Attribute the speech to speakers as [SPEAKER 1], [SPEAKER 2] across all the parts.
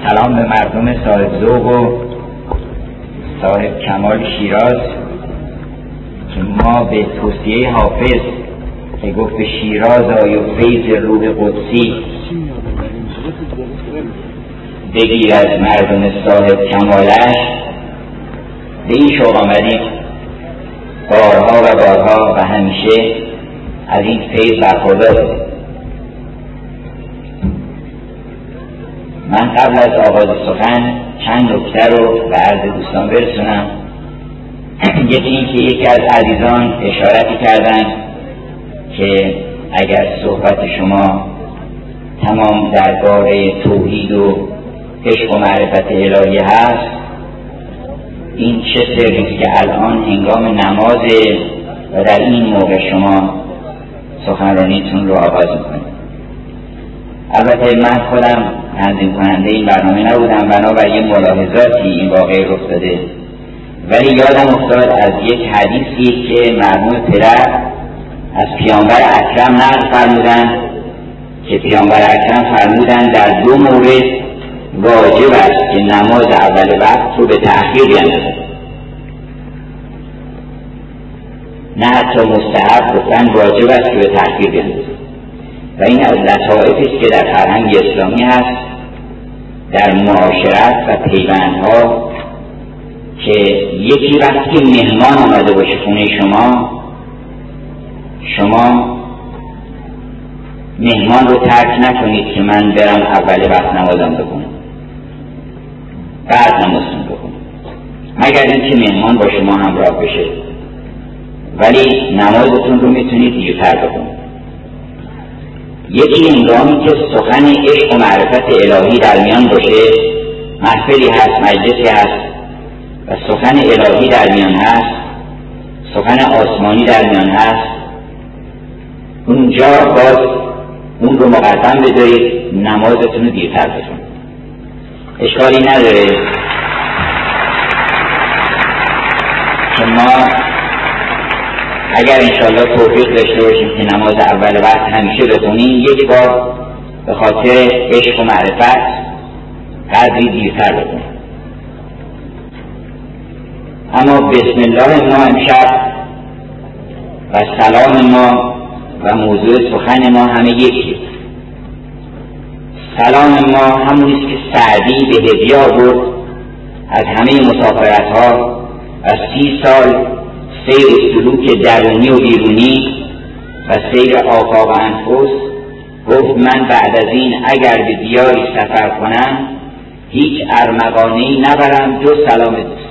[SPEAKER 1] سلام به مردم صاحب ذوق و صاحب کمال شیراز که ما به توصیه حافظ که گفت به شیراز آی و فیض روح قدسی بگیر از مردم صاحب کمالش، به این شوق آمدیم بارها و بارها و همیشه از این فیض برخوردار. من قبل از آغاز سخن چند نکته رو به عرض دوستان برسونم. یکی این که یکی از عزیزان اشارتی کردن که اگر صحبت شما تمام درباره توحید و عشق و معرفت الهی هست، این چه سریست که الان هنگام نمازه و در این موقع شما سخنرانیتون رو آغاز میکنید. البته من خودم تنظیم کننده این برنامه نبودم، بنابر یه ملاحظاتی این واقعه رخ داده، ولی یادم افتاد از یک حدیثی که مرحوم پدر از پیامبر اکرم نقل فرمودن که پیامبر اکرم فرمودن در دو مورد واجب است که نماز اول وقت رو به تأخیر بیندازد، نه حتی مستحب، گفتن واجب است که به تأخیر بیندازد. و این از لطائفی است که در فرهنگ اسلامی هست، در معاشرت و پیوندها، که یکی وقتی مهمان آمده باشه خونه شما مهمان رو ترک نکنید که من برم اول وقت نمازم بکنم بعد نمازتون بکنم، مگر اینکه مهمان با شما همراه بشه، ولی نمازتون رو میتونید دیرتر بکنید. یکی هنگامی که سخن عشق و معرفت الهی در میان باشه، محفلی هست، مجلسی هست و سخن الهی در میان هست، سخن آسمانی در میان هست، اونجا باز اون رو مقدم بذارید، نمازتون رو دیرتر بکنید. اشکالی نداره که ما اگر انشاءالله توفیق داشته باشیم که نماز اول وقت همیشه بخونیم، یک بار به خاطر عشق و معرفت قدری دیرتر بخونیم. اما بسم الله ما امشب و سلام ما و موضوع سخن ما همه یکی. سلام ما همونیست که سعدی به هدیه آورد از همه مسافرت ها و 30 سال سیر سلوک درونی و بیرونی و سیر آفاق و انفس. گفت من بعد از این اگر به دیاری سفر کنم هیچ ارمغانه‌ای نبرم جز سلام دوست.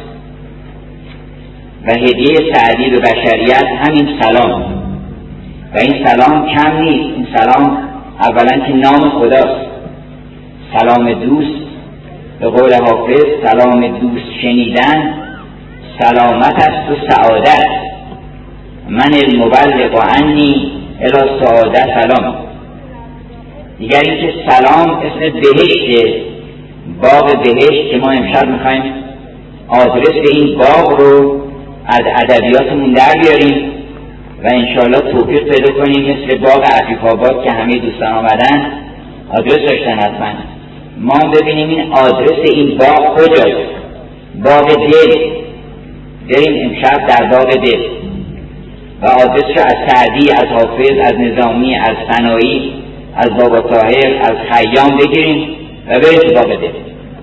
[SPEAKER 1] و هدیه سعدی به بشریت همین سلام، و این سلام کم نیست. این سلام اولا که نام خداست، سلام دوست، به قول حافظ سلام دوست شنیدن سلامت است و سعادت. من المبلغ عنی الی سعادت سلام. دیگر اینکه سلام اسم بهشته، باغ بهشت که ما امشب میخوایم آدرس این باغ رو از ادبیاتمون در بیاریم و انشاءالله توفیق پیدا کنیم مثل باغ عفیف‌آباد که همه دوستان آمدن آدرس داشتن. حتما ما ببینیم این آدرس این باغ کجاست. باغ دل. بریم امشب در باغ دل و آدرس رو از سعدی، از حافظ، از نظامی، از ثنایی، از بابا طاهر، از خیام بگیریم و بریم تو باغ دل،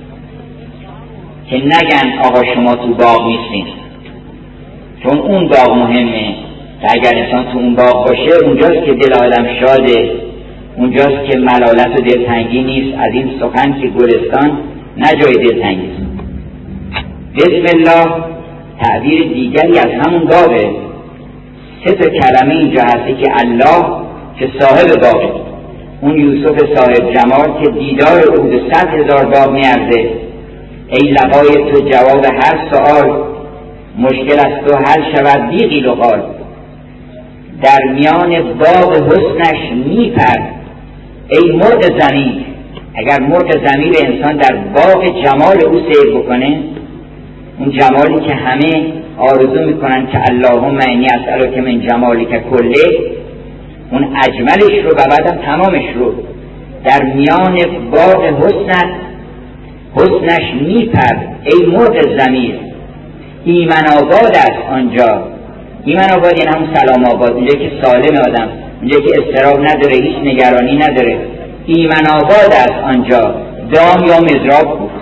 [SPEAKER 1] که نگن آقا شما تو باغ نیستین، چون اون باغ مهمه. که اگر انسان تو اون باغ باشه اونجاست که دل آدم شاده، اونجاست که ملالت و دلتنگی نیست. از این سخن که گلستان نه جای دلتنگی است. بسم الله تعبیر دیگری از همون باغه. 3 کلمه اینجا هستی که الله که صاحب باغه، اون یوسف صاحب جمال که دیدار او به 100,000 باغ میارزه. ای لقای تو جواب هر سؤال، مشکل است تو حل شود بی قیل و قال. در میان باغ حسنش میپر ای مرغ ضمیر. اگر مرغ ضمیر انسان در باغ جمال او سیر بکنه، اون جمالی که همه آرزو میکنن که اللهم انی اسألک من جمالک کله، اون اجملش رو و بعدم تمامش رو در میان باغ حسنت حسنش میپر ای مرغ ضمیر، ایمن آباد است آنجا. ایمن آباد یعنی همون سلام آباد، اونجا که سالم آدم، اونجا که اضطراب نداره، هیچ نگرانی نداره. ایمن آباد است آنجا، دام یا مضراب بود.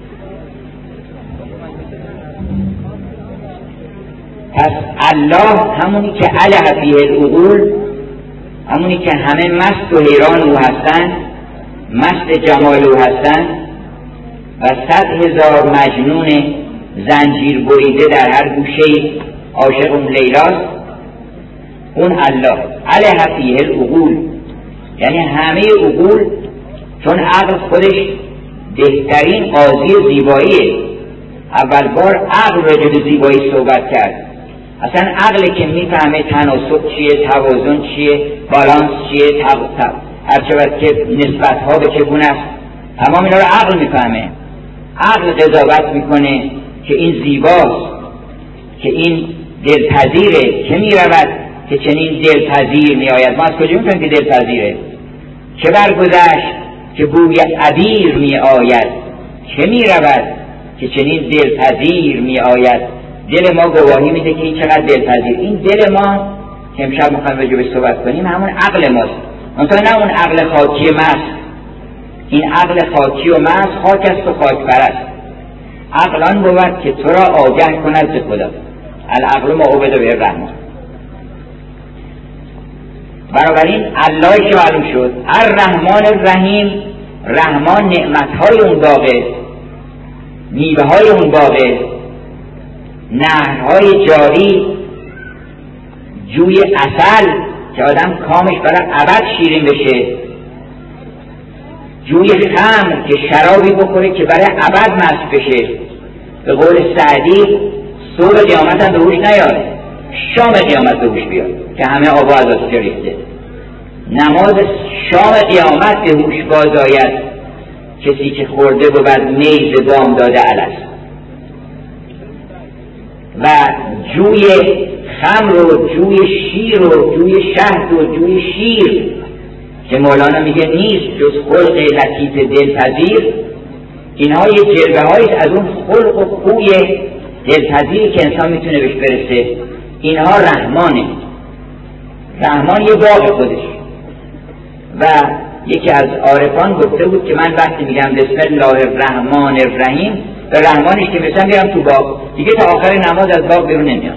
[SPEAKER 1] پس الله همونی که علیه فیه العقول، همونی که همه مست و حیران او هستن، مست جمال او هستن و 100,000 مجنون زنجیر بریده در هر گوشه عاشق اون لیلاست، اون الله علیه فیه العقول، یعنی همه عقول، چون عقل خودش بهترین قاضی زیباییه. اول بار عقل راجع به زیبایی صحبت کرد. اصلا عقلی که میفهمه تناسب چیه، توازن چیه، بالانس چیه، هرچه که نسبت ها به چگونه است، تمام اینا رو عقل میفهمه. عقل قضاوت میکنه که این زیباست، که این دلپذیره، که میرود که چنین دلپذیر میآید. ما از کجا میفهمیم که دلپذیره؟ چه برگذشت که بوی عبیر میآید، که میرود که چنین دلپذیر میآید. دل ما گواهی میده که این چقدر دلپذیر. این دل ما که امشب میخوایم راجع بهش صحبت کنیم همون عقل ماست، منتها نه اون عقل خاکی ماست. این عقل خاکی و ماست خاک است و خاک پرست. عقل آن بود که تو را آگه کند ز خدا، العقل ما عبد به الرحمن. بنابراین اللهش معلوم شد. الرحمن الرحیم، رحمان نعمتهای اون باغه، میوه‌های اون باغه، نهرهای جاری، جوی عسل که آدم کامش برای ابد شیرین بشه، جوی خمر که شرابی بخوره که برای ابد مست بشه. به قول سعدی صبح قیامت هم به هوش نیاد، شام قیامت به هوش بیاد که همه آب و ازاست ریخته. نماز شام قیامت به هوش باز آید کسی که خورده بود میز بام داده الست. و جوی خمر و جوی شیر و جوی شهد و جوی شیر که مولانا میگه نیست جز خلق لطیف دلپذیر، اینها یه جلوه هاییست از اون خلق و خوی دلپذیری که انسان میتونه بهش برسه. اینها رحمانه. رحمان یه باغ خودش. و یکی از عارفان گفته بود که من وقتی میگم بسم الله الرحمن الرحیم، به رحمانش که مثلا بیرم تو باغ دیگه تا آخر نماز از باغ بیرون نمیام.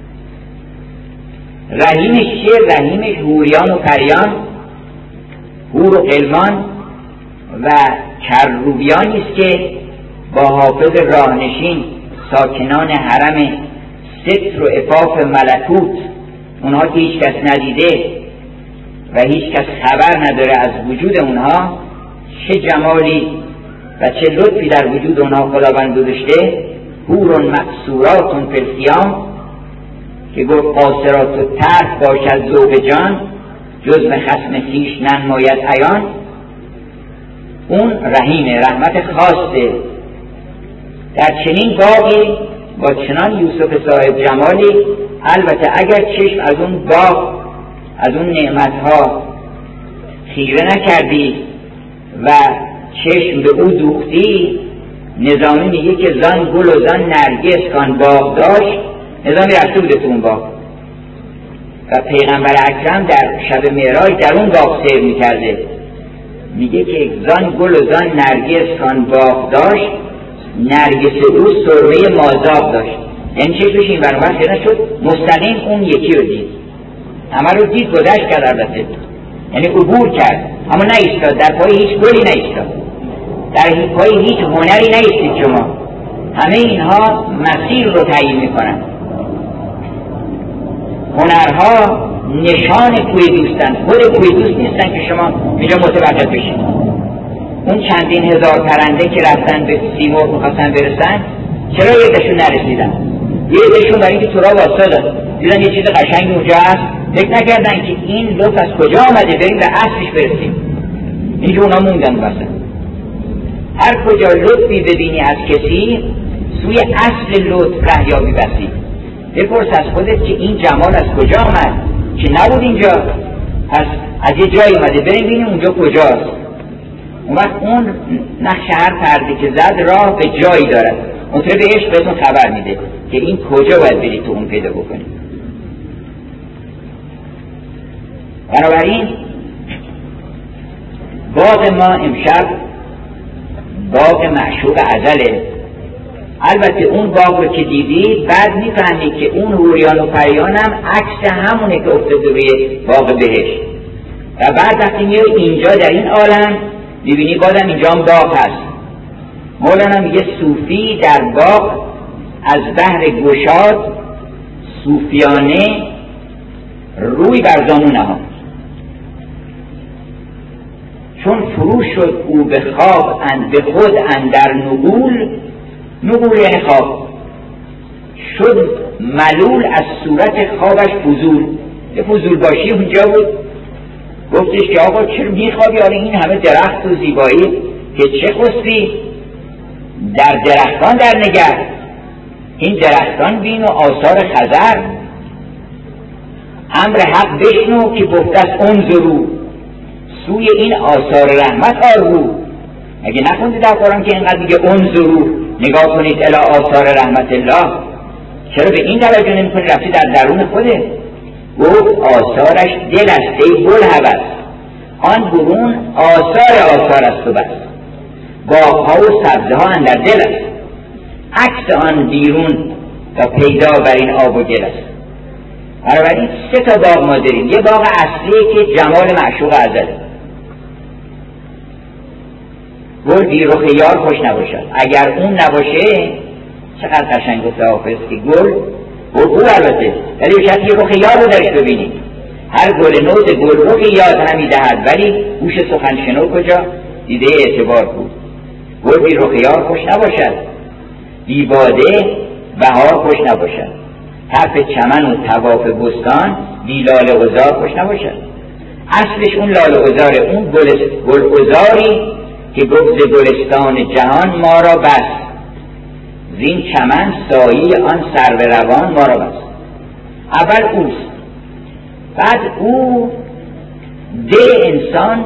[SPEAKER 1] رحیمش چیه؟ رحیمش حوریان و پریان، حور و غلمان و کروبیانی است که با حافظ راهنشین ساکنان حرم ستر و عفاف ملکوت، اونها که هیچ کس ندیده و هیچ کس خبر نداره از وجود اونها، چه جمالی و چه لطفی در وجود اونها خداوند گذاشته. حور مقصورات فی الخیام که گفت قاصرات الطرف باشد ذوق جان، جز به خصم خویش ننماید عیان. اون رحیمه، رحمت خاصه. در چنین باغی با چنان یوسف صاحب جمالی، البته اگر چشم از اون باغ، از اون نعمتها خیره نکردی و چشم به او دوختی، نظامی میگه که زان گل و زان نرگس کان باغ داشت، نظامی رفته بوده تو اون باغ و پیغمبر اکرم در شب معراج در اون باغ سیر میکرده. میگه که زان گل و زان نرگس کان باغ داشت، نرگس او سرمه مازاب داشت. یعنی چشمش این برمار خیره شد، مستقیم اون یکی رو دید، همه رو دید، گذشت کرد البته، یعنی عبور کرد، اما نایستاد، در پای هیچ گلی نایستاد، در پای هیچ هنری نایستید شما. همه اینها مسیر رو تعیین میکنن. هنرها نشان کوی دوستن، خود کوی دوست نیستن که شما اینجا متوقف بشید. اون چندین هزار پرنده که رفتن به سیمرغ میخواستن برسن، چرا یه دشون نرسیدن؟ یه دشون برای اینکه تو را واسطه دیدن یه چیز قشنگی اونجا هست، فکر نکردن که این لطف از کجا آمده، بریم به اصلش برسیم. اینجا اونا موندن واسه. هر کجا لطفی ببینی از کسی، سوی اصل لطف رهیابی بسی. بپرس از خودت که این جمال از کجا آمد که نبود اینجا، پس از یه جایی اومده، بریم ببینیم اونجا کجاست. اون وقت اون نقش هر پرده که زد راه به جایی دارد. مطرب عشق بهتون خبر میده که این کجا باید برید تو اون پیدا بکنید. بنابراین باغ ما امشب باغ معشوق ازله. البته اون باغ رو که دیدید بعد میفهمید که اون حوریان و پریان هم عکس همونه که افتاده روی باغ بهشت. و بعد وقتی میای اینجا در این عالم میبینی بازم اینجا هم باغ هست. مولانا میگه صوفی در باغ از بحر گشاد صوفیانه روی بر زانو نهاد، چون فرو شد او به خواب به خود اندر نگول یعنی خواب شد ملول از صورت خوابش فضول. یه فضول باشی اونجا بود. گفتش که آقا چرا میخوابی؟ آره این همه درخت و زیبایی که چه خستی؟ در درختان در نگر، این درختان بین و آثار خضر. امر حق بشنو که گفته است انظروا سوی این آثار رحمت آرو. اگه نخوندی در قرآن که اینقدر میگه انظروا نگاه کنید الی آثار رحمت الله، چرا به این توجه نمی کنی؟ رفتی در درون خوده. گفت آثارش دل است ای بلهوس، آن برون آثار است و بس. باغ‌ها و سبزه ها اندر دل است، عکس آن بیرون و پیدا بر این آب و گل است. بنابراین 3 تا باغ ما داریم. یه باغ اصلی که جمال معشوق ازله. گل بی رخ یار خوش نباشد. اگر اون نباشه چقدر قشنگ گفته حافظ که گل البته ولی به شرط یه رخ یار رو درش ببینید. هر گل نوز گل رخ یاد همی دهد، ولی گوش سخن شنو کجا دیده اعتبار بود. گل بی رخ یار خوش نباشد، بی باده بهار خوش نباشد. طرف چمن و طواف بستان بی لاله عذار خوش نباشد. اصلش اون لاله عذاره، اون گل عذاری که گفت گلستان جهان ما را بس، زین چمن سایی آن سرو روان ما را بس. اول اوست، بعد او دل انسان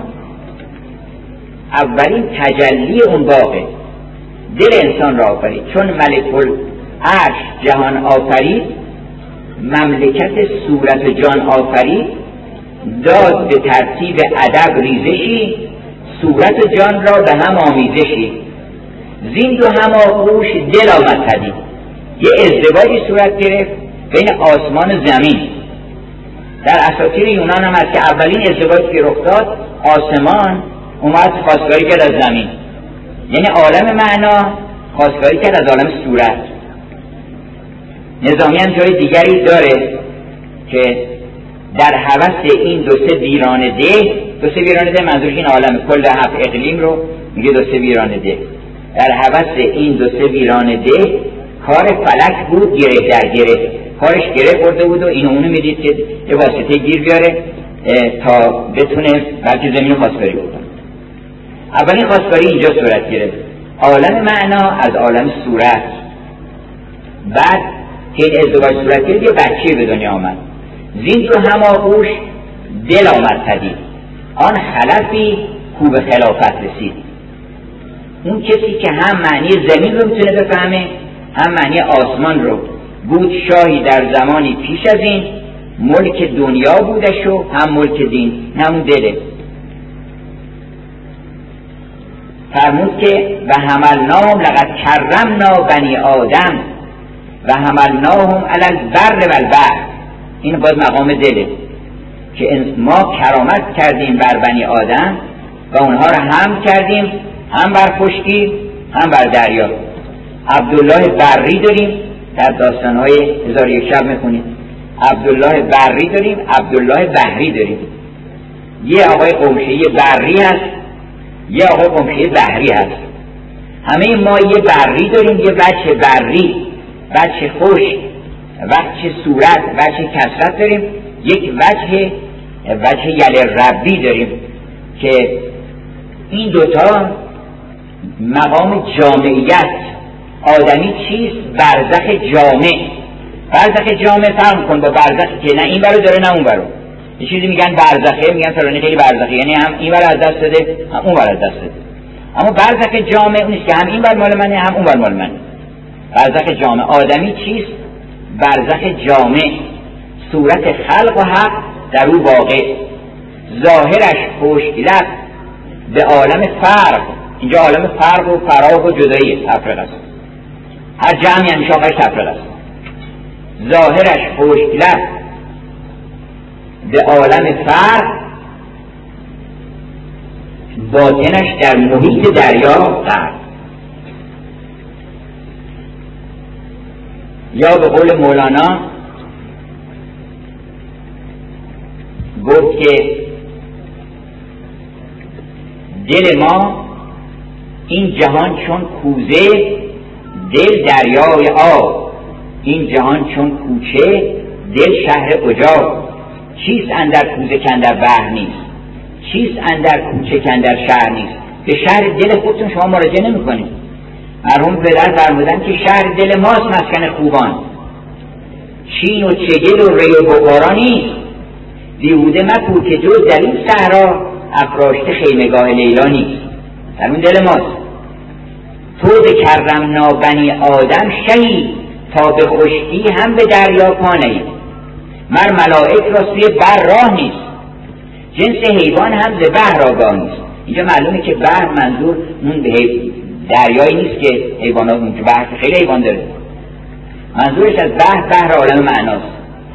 [SPEAKER 1] اولین تجلی اون باغه. دل انسان را آفرید، چون ملک العرش جهان آفرید، مملکت صورت و جان آفرید، داد به ترتیب ادب ریزشی، صورت و جان را به هم آمیزشی، زین دو هم آغوش دل آمد پدید. یه ازدواجی صورت گرفت بین آسمان و زمین. در اساطیر یونان هم هست که اولین ازدواجی که رخ داد آسمان اومد خواستگاری کرد از زمین، یعنی عالم معنا خواستگاری کرد از عالم صورت. نظامی هم جای دیگری داره که در هوس این 2-3 ویرانه ده منظورش این عالم کل 7 اقلیم رو میگه 2-3 ویرانه ده. در هوس این 2-3 ویرانه ده کار فلک بود گره در گره، کارش گره خورده بود و اینو اونو میدید که یه واسطه گیر بیاره تا بتونه بلکه زمین خواستگاری بکنه. اولین خواستگاری اینجا صورت گرفت، عالم معنا از عالم صورت. بعد که این ازدواج صورت گرفت یه بچه به دنیا آمد، زین تو هم آغوش دل آمد پدید، آن خلفی کو به خلافت رسید. اون کسی که هم معنی زمین رو میتونه بفهمه هم معنی آسمان رو. بود شاهی در زمانی پیش از این، ملک دنیا بودش و هم ملک دین، همون دله. فرمود که و حملناهم لقد کرمنا بنی آدم و حملناهم علی البر و البحر. این باز مقام دله که ما کرامت کردیم بر بنی آدم و اونها رو هم کردیم، هم بر خشکی هم بر دریا. عبدالله بری داریم، در داستانهای 1001 شب میخونید. عبدالله بری داریم، عبدالله بحری داریم. یه آقای قمشه‌ای بری هست، یه آقای قمشه‌ای بحری هست. همه ما یه بری داریم، یه وجه بری، وجه خشک، وجه صورت، وجه کثرت داریم. یک وجه یل ربی داریم که این دوتا مقام جامعیت. آدمی چیست؟ برزخ جامع. برزخ جامع فرق کن با برزخ که نه این برو داره نه اون برو. یه چیزی میگن برزخه، میگن فلانی خیلی برزخه، یعنی هم این برو از دست داده هم اون برو از دست داده. اما برزخ جامع اون نیست که هم این بر مال منه هم اون بر مال منه. برزخ جامع آدمی چیست؟ برزخ جامع صورت خلق و حق در او واقع، ظاهرش خوشگلت به عالم فرق. اینجا عالم فرق و فراق و جدایی تفرق است، هر جمعی همیشه آخرش تفرق است. ظاهرش خوشگلت به عالم فرق، باطنش در محیط دریا غرق. یا به قول مولانا گفت که دل ما این جهان چون کوزه، دل دریای آب. این جهان چون کوچه، دل شهر اجاق. چیست اندر کوزه کندر بحر نیست، چیست اندر کوچه کندر شهر نیست. به شهر دل خودتون شما مراجعه نمی کنید. مرحوم پدر فرمودن که شهر دل ماست مسکن خوبان، چین و چگل و ری و بخارا نیست. بیهوده مپو که جز در این صحرا، افراشته خیمگاه لیلا نیست. در اون دل ماست. تو به کرمنا بنی آدم شهی، تا به خشکی هم به دریا پانهی. مر ملائک را سوی بر راه نیست، جنس حیوان هم ز بحر آگاه نیست. اینجا معلومه که بحر منظور اون دریایی نیست که حیوانات اون که بحر خیلی حیوان داره، منظورش از بحر عالم معناست.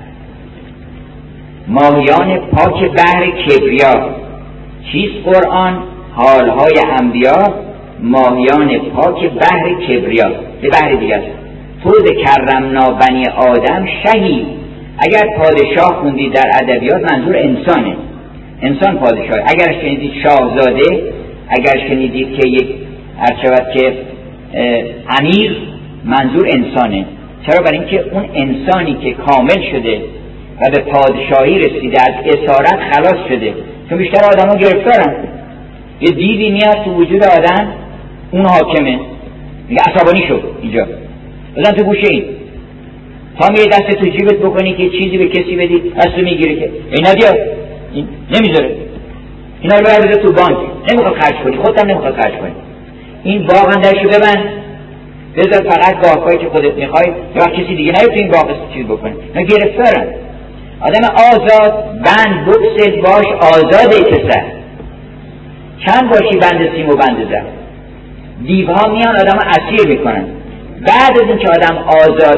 [SPEAKER 1] ماهیان پاک بحر کبریا، چیست قرآن حالهای انبیا. ماهیان پاک بحر کبریا، به بحر دیگه است. تو ز کرمنا بنی آدم شهی. اگر پادشاه خوندید در ادبیات منظور انسانه، انسان پادشاه. اگر شنیدید شاهزاده، اگر شنیدید که یک هرچود که امیر، منظور انسانه. چرا؟ برای اینکه اون انسانی که کامل شده و به پادشاهی رسیده، از اسارت خلاص شده. چون بیشتر آدم ها گرفتارن، یه دیوی میاد تو وجود آدم، اون حاکمه، میگه عصبانی شد اینجا بزن تو گوشه این، تا میگه دست تو جیبت بکنی که چیزی به کسی بدی، دست رو میگیره که اینا دیا، این نمیذاره، اینا رو ببر تو بانک، نمیخواد خرج کنی، خودت هم نمیخواد خرج کنی. این باغ اندرشو ببند، بذار فقط باغایی که خودت میخوای، یا کسی دیگه نیاد تو این باغ چیز بکنه. اینا گرفتارن. آدم آزاد بند بکسل باش آزاده پسر، چند باشی بند سیم و بند زر. دیوها میان آدم اسیر میکنن. بعد از اینکه آدم آزاد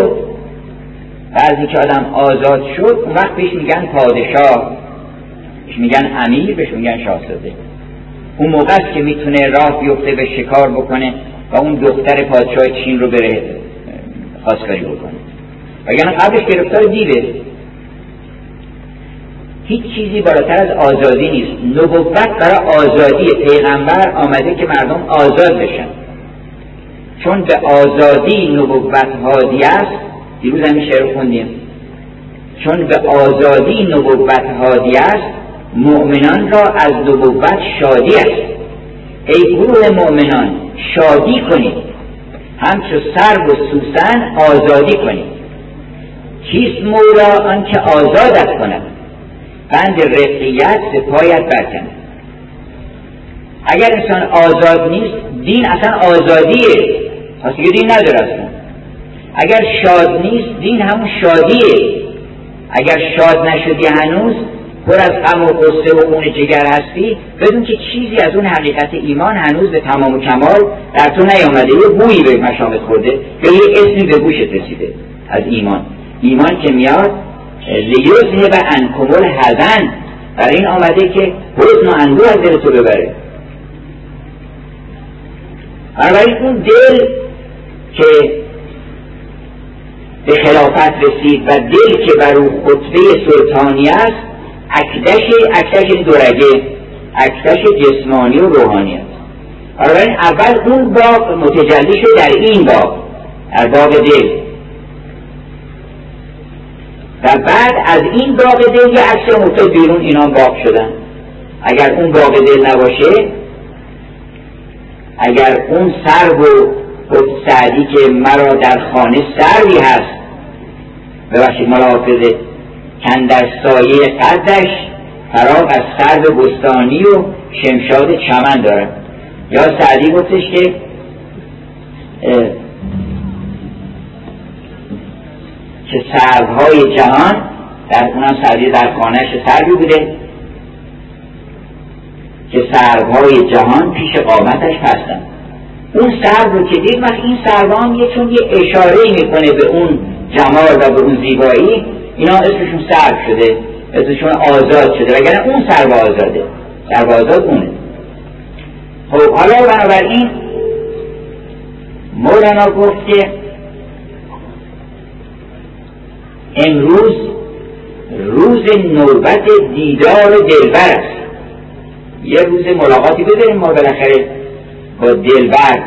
[SPEAKER 1] شد، اون وقت بهش میگن پادشاه، بهش میگن امیر، بهش میگن شاهزاده. اون موقع است که میتونه راه بیفته به شکار بکنه و اون دختر پادشاه چین رو بره خواستگاری بکنه. وگرنه قبلش گرفتار دیوه. هیچ چیزی بالاتر از آزادی نیست. نبوت برای آزادی. پیغمبر آمده که مردم آزاد بشن، چون به آزادی نبوت هادی است. دیروز همین شعر خوندیم، چون به آزادی نبوت هادی است، مؤمنان را از نبوت شادی است. ای گروه مؤمنان شادی کنید، همچو سرو و سوسن آزادی کنید. کیست مولا آنکه آزادت کند، بند رقیت ز پایت برکند. اگر انسان آزاد نیست، دین اصلا آزادیه، پس دیگه دین نداره اصلا. اگر شاد نیست، دین همون شادیه. اگر شاد نشدی هنوز، پر از غم و غصه و خون جگر هستی، بدون که چیزی از اون حقیقت ایمان هنوز به تمام و کمال در تو نیامده. یه بویی به مشامت خورده یا یه اسمی به گوشت رسیده از ایمان. ایمان که میاد لیذهب عنکم الحزن، برای این آمده که حزن و اندوه از دل تو ببره. بنابراین اون دل که به خلافت رسید و دل که بر او خطبه سلطانی است، اکدش دورگه، اکدش جسمانی و روحانی است. بنابراین اول اون باغ متجلی شد در این باغ، در باغ دل، و بعد از این باغ دل یه عکس مفتاد بیرون، اینا باغ شدن. اگر اون باغ دل نباشه، اگر اون سرو و گفت سعدی که مرا در خانه سروی هست، ببخشید ملحافظه، کندر سایه قدش فراغ از سرو بستانی و شمشاد چمن داره. یا سعدی گفتش که سروهای جهان، در اونم سعدی در خانهش سروی بوده، که سروهای جهان پیش قامتش پستن. اون سرو رو که دید، وقت این سرو هم چون یه اشاره‌ای میکنه به اون جمال و به اون زیبایی، اینا اسمشون سرو شده، اسمشون آزاد شده، وگرنه اون سرو آزاده، سرو آزاد اونه. خب حالا بنابراین مولانا گفت که امروز روز نوبت دیدار دلبر است. یه روز ملاقاتی بداریم ما بالاخره با دلبر.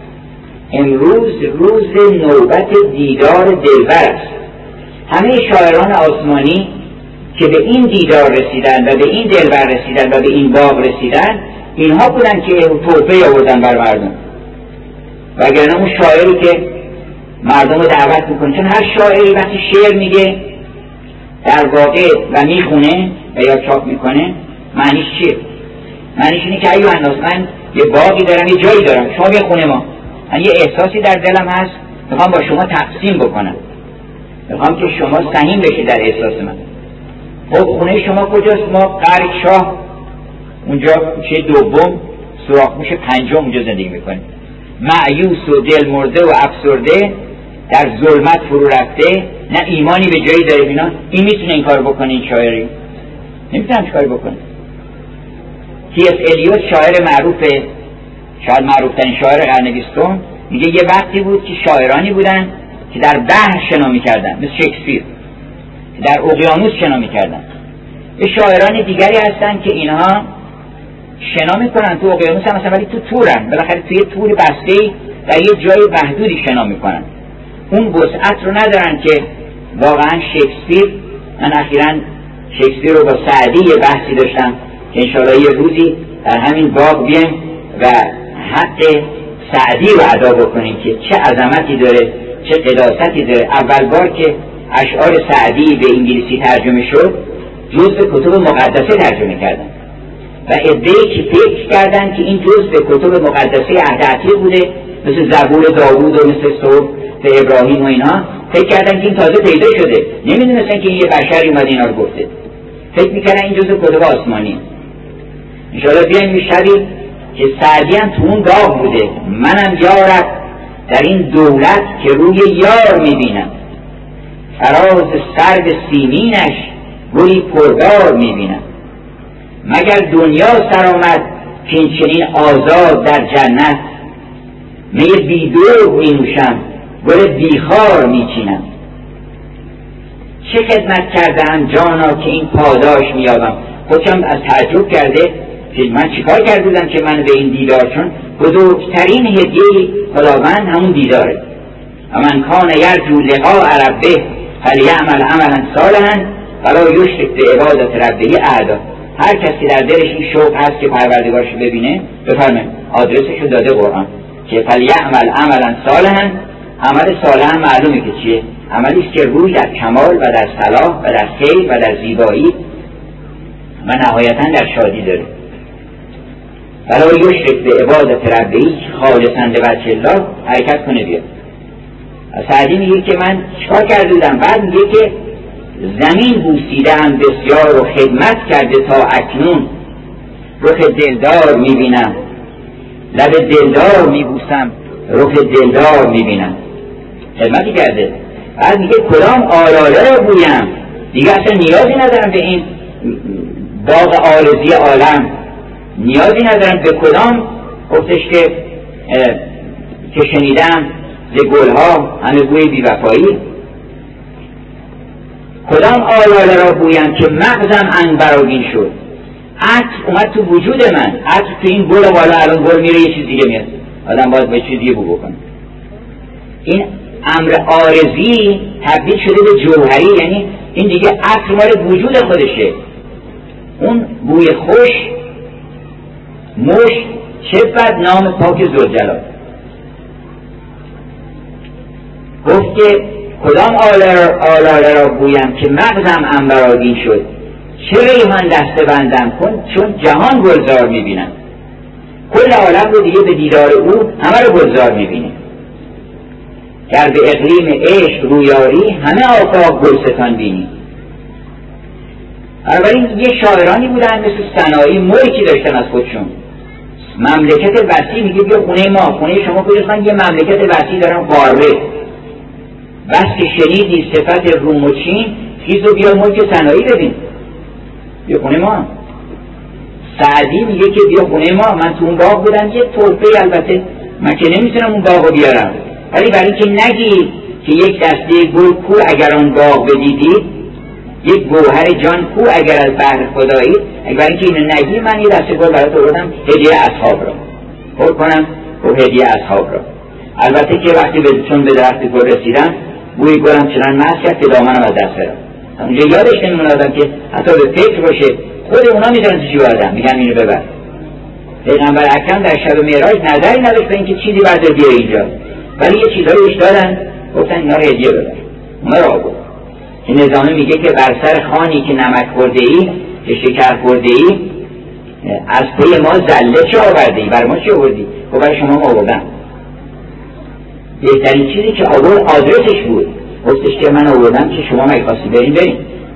[SPEAKER 1] امروز روز نوبت دیدار دلبر است. همه شاعران آسمانی که به این دیدار رسیدن و به این دلبر رسیدن و به این باغ رسیدن، اینها بودن که تحفه آوردن بر مردم، وگرنه اون شاعری که مردم رو دعوت میکنه، چون هر شاعری وقتی شعر میگه در واقع و میخونه و یا چاپ میکنه، معنیش چیه؟ معنیش اینه که ایوه الناس، من یه باقی دارم، یه جایی دارم، شما بیا خونه ما، من یه احساسی در دلم هست، میخوام با شما تقسیم بکنم، میخوام که شما سهیم بشید در احساس من. خب خونه شما کجاست؟ ما قرق شاه اونجا کوچه دوم سوراخ‌موش پنجم اونجا زندگی میکنیم. مایوس و دل مرده و افسرده، در ظلمت فرو رفته، نه ایمانی به جایی داره. اینا این میتونه این کار بکنه؟ این شاعری نمیتونم چه کاری بکنه. تی.اس. الیوت شاعر معروفه، شاید معروفترین شاعر قرن 20، میگه یه وقتی بود که شاعرانی بودن که در بحر شنا میکردن، مثل شکسپیر، در اقیانوس شنا میکردن. یه شاعران دیگری هستن که اینها شنا میکنن تو اقیانوس هم مثلا، ولی تو تورن، بالاخره توی تور بسته‌ای در یه جای محدودی شنا میکنن. اون وسعت رو ندارن که واقعا شکسپیر. من اخیراً شکسپیر رو با سعدی یه بحثی داشتم که انشاءالله یه روزی در همین باب بیایم و حق سعدی رو ادا بکنیم که چه عظمتی داره، چه قداستی داره. اول بار که اشعار سعدی به انگلیسی ترجمه شد، جزء کتب مقدسه ترجمه کردن و عده‌ای که فکر کردن که این جزء کتب مقدسه عهد عتیق بوده، مثل زبور داوود و مثل صحف ابراهیم و اینا، فکر کردن که این تازه پیدا شده، نمیدونستن که این یه بشری اومد اینا رو گفته، فکر میکردن این جزء کتب آسمانی. انشاءالله بیایم میشویم که سعدی هم تو اون باغ بوده. منم یارب در این دولت که روی یار میبینم، فراز سرد سیمینش گلی پربار میبینم. مگر دنیا سر آمد که این چنین آزاد در جنت، می بیدور می نوشم گل بیخار می چینم. چه خدمت کردم جانا که این پاداش می یابم. خودشم از تعجب کرده که من چیکار کرده بودم که من به این دیدار، چون بزرگترین هدیه خداوند همون دیداره. من کان یرجو لقاء ربه فلیعمل عملا صالحا ولا یشرک بعبادت ربه احدا. هر کسی در دلش این شوق هست که پروردگارش ببینه، بفرمایید آدرسشو داده قرآن که فلیعمل عملا صالحا. عمل صالح معلومه که چیه؟ عملیش که روی در کمال و در صلاح و در خیر و در زیبایی و نهایتا در شادی داره. ولا یشرک بعبادت ربه، خالصا لوجه الله حرکت کنه بیاد. سعدی میگه که من چیکار کرده بودم؟ بعد میگه که زمین بوسیدم بسیار و خدمت کرده تا اکنون، رخ دلدار میبینم، لب دلدار میبوسم، رخ دلدار میبینم. خدمتی کرده. بعد میگه کدام آلاله را بویم، دیگه اصلا نیازی ندارم به این باغ عارضی عالم، نیازی ندارم به کدام. گفتش که شنیدم ز گلها همه بوی بی‌وفایی. کدام آلاله را بویم که مغزم عنبرآگین شد. عطر اومد تو وجود من، عطر تو این گل بالا، الان گل میره یه چیز دیگه میاد، آدم باید به چیز دیگه بو بکنه. این امر عارضی تبدیل شده به جوهری، یعنی این دیگه عطر مال وجود خودشه. اون بوی خوش مشک چه بد نام پاک ذوالجلال. گفت که کدام آلاله را بویم که مغزم عنبرآگین شد، چه ریحان دسته بندم کن چون جهان گلزار میبینم. کل عالم رو دیگه به دیدار او همه رو گلزار میبینه. گر به اقلیم عشق رویاری همه آفاق گلستان بینی. بنابراین یه شاعرانی بودن مثل سنایی، ملکی داشتن از خودشون، مملکت وسیع. میگه بیا خونه ما، خونه شما کجاست؟ من یه مملکت وسیع دارم، قاره. بس که شنیدی صفت روم و چین، خیز و بیا ملک سنایی ببین، بیا خونه ما. سعدی میگه که بیا خونه ما، من تو اون باغ بودم، یه تحفه، البته من که نمیتونم اون باغ رو بیارم، ولی برای که نگی که یک دسته گل کو اگر آن باغ بدیدید، یک گوهر جان کو اگر از بحر خدایی، برای اینکه اینو نگی من یه دسته گل برات آوردم هدیه اصحاب را پر کنم و هدیه اصحاب را. البته که وقتی چون به درخت گل رسیدم بوی گلم چنان مست کرد که دامنم از دست برم. اونجا یادش نمیمونه آدم که حتی به فکر باشه، خود اونا میدونن چی بردم، میگن اینو ببر. پیغمبر اکرم در شب معراج نظری نداشت به اینکه چیزی بردار بیار اینجا، ولی یه چیزایی بهش دادن، گفتن اینا رو هدیه ببر. اونا رو آورد. که نظامی میگه که بر سر خوانی که نمک خورده ای، که شکر خورده ای، از پی ما زله چه آورده ای؟ بر ما چه آوردی؟ خب برای شما آوردم. بهترین چیزی که آورد آدرسش بود، گفتش که من آوردم که شما میخواستی بریم.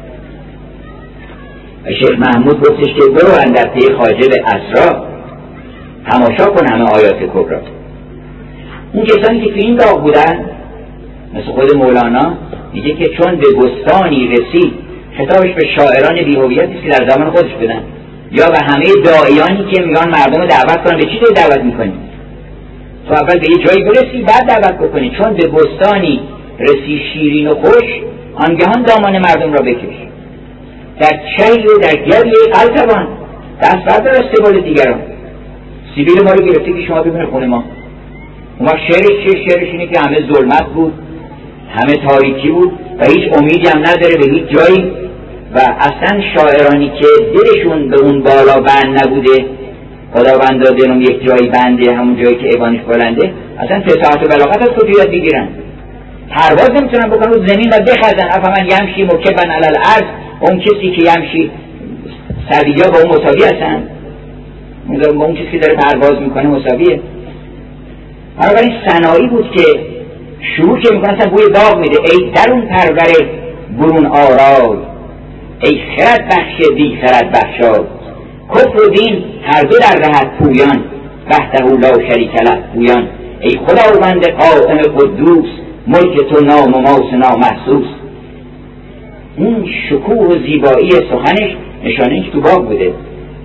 [SPEAKER 1] و شیخ محمود گفتش که برو اندر پی خواجه به اسرا، تماشا کن همه آیات کبرا. اون کسانی که تو این باغ بودن مثل خود مولانا میگه که چون به بستانی رسید، خطابش به شاعران بی‌هویتی که در زمان خودش بودن، یا به همه داعیانی که میگن مردم رو دعوت کنن. به چی دعوت میکنی؟ تو اول به یه جایی برسی بعد دعوت بکنی. چون به بستانی رسی شیرین و خوش، آنگهان دامان مردم را بکش. در چای و در گریه التوان، دست بردار از سبال دیگران. سیبیل ما رو گرفته که شما ببینه خونه ما. اون وقت شعرش اینه که همه ظلمت بود، همه تاریکی بود و هیچ امیدی هم نداره به هیچ جایی. و اصلا شاعرانی که دلشون به اون بالا بند نبوده، خداوند داده اون یک جایی بنده، همون جایی که ایوانش بلنده، اصلا فصاحت و بلاغت از کجا یاد بگیرن؟ پرواز نمیتونن بکنن رو زمین و بخزن. افمن یمشی مکبن علی الارض، اون کسی که یمشی سویا با اون مساوی هستن، با اون کسی که داره پرواز میکنه مساویه. بنابراین سنایی بود که شروع که میکنه اصلا بوی باغ میده. ای درون پرور برون آرای، ای خرد بخش بی خرد بخشای، کفر و دین هر دو در رهت پویان، وحده لا شریک له پویان. ای خداوند قائم قدوس، ملک تو نام و ماس نامحسوس. اون شکوه و زیبایی سخنش نشانه اینکه تو باغ بوده.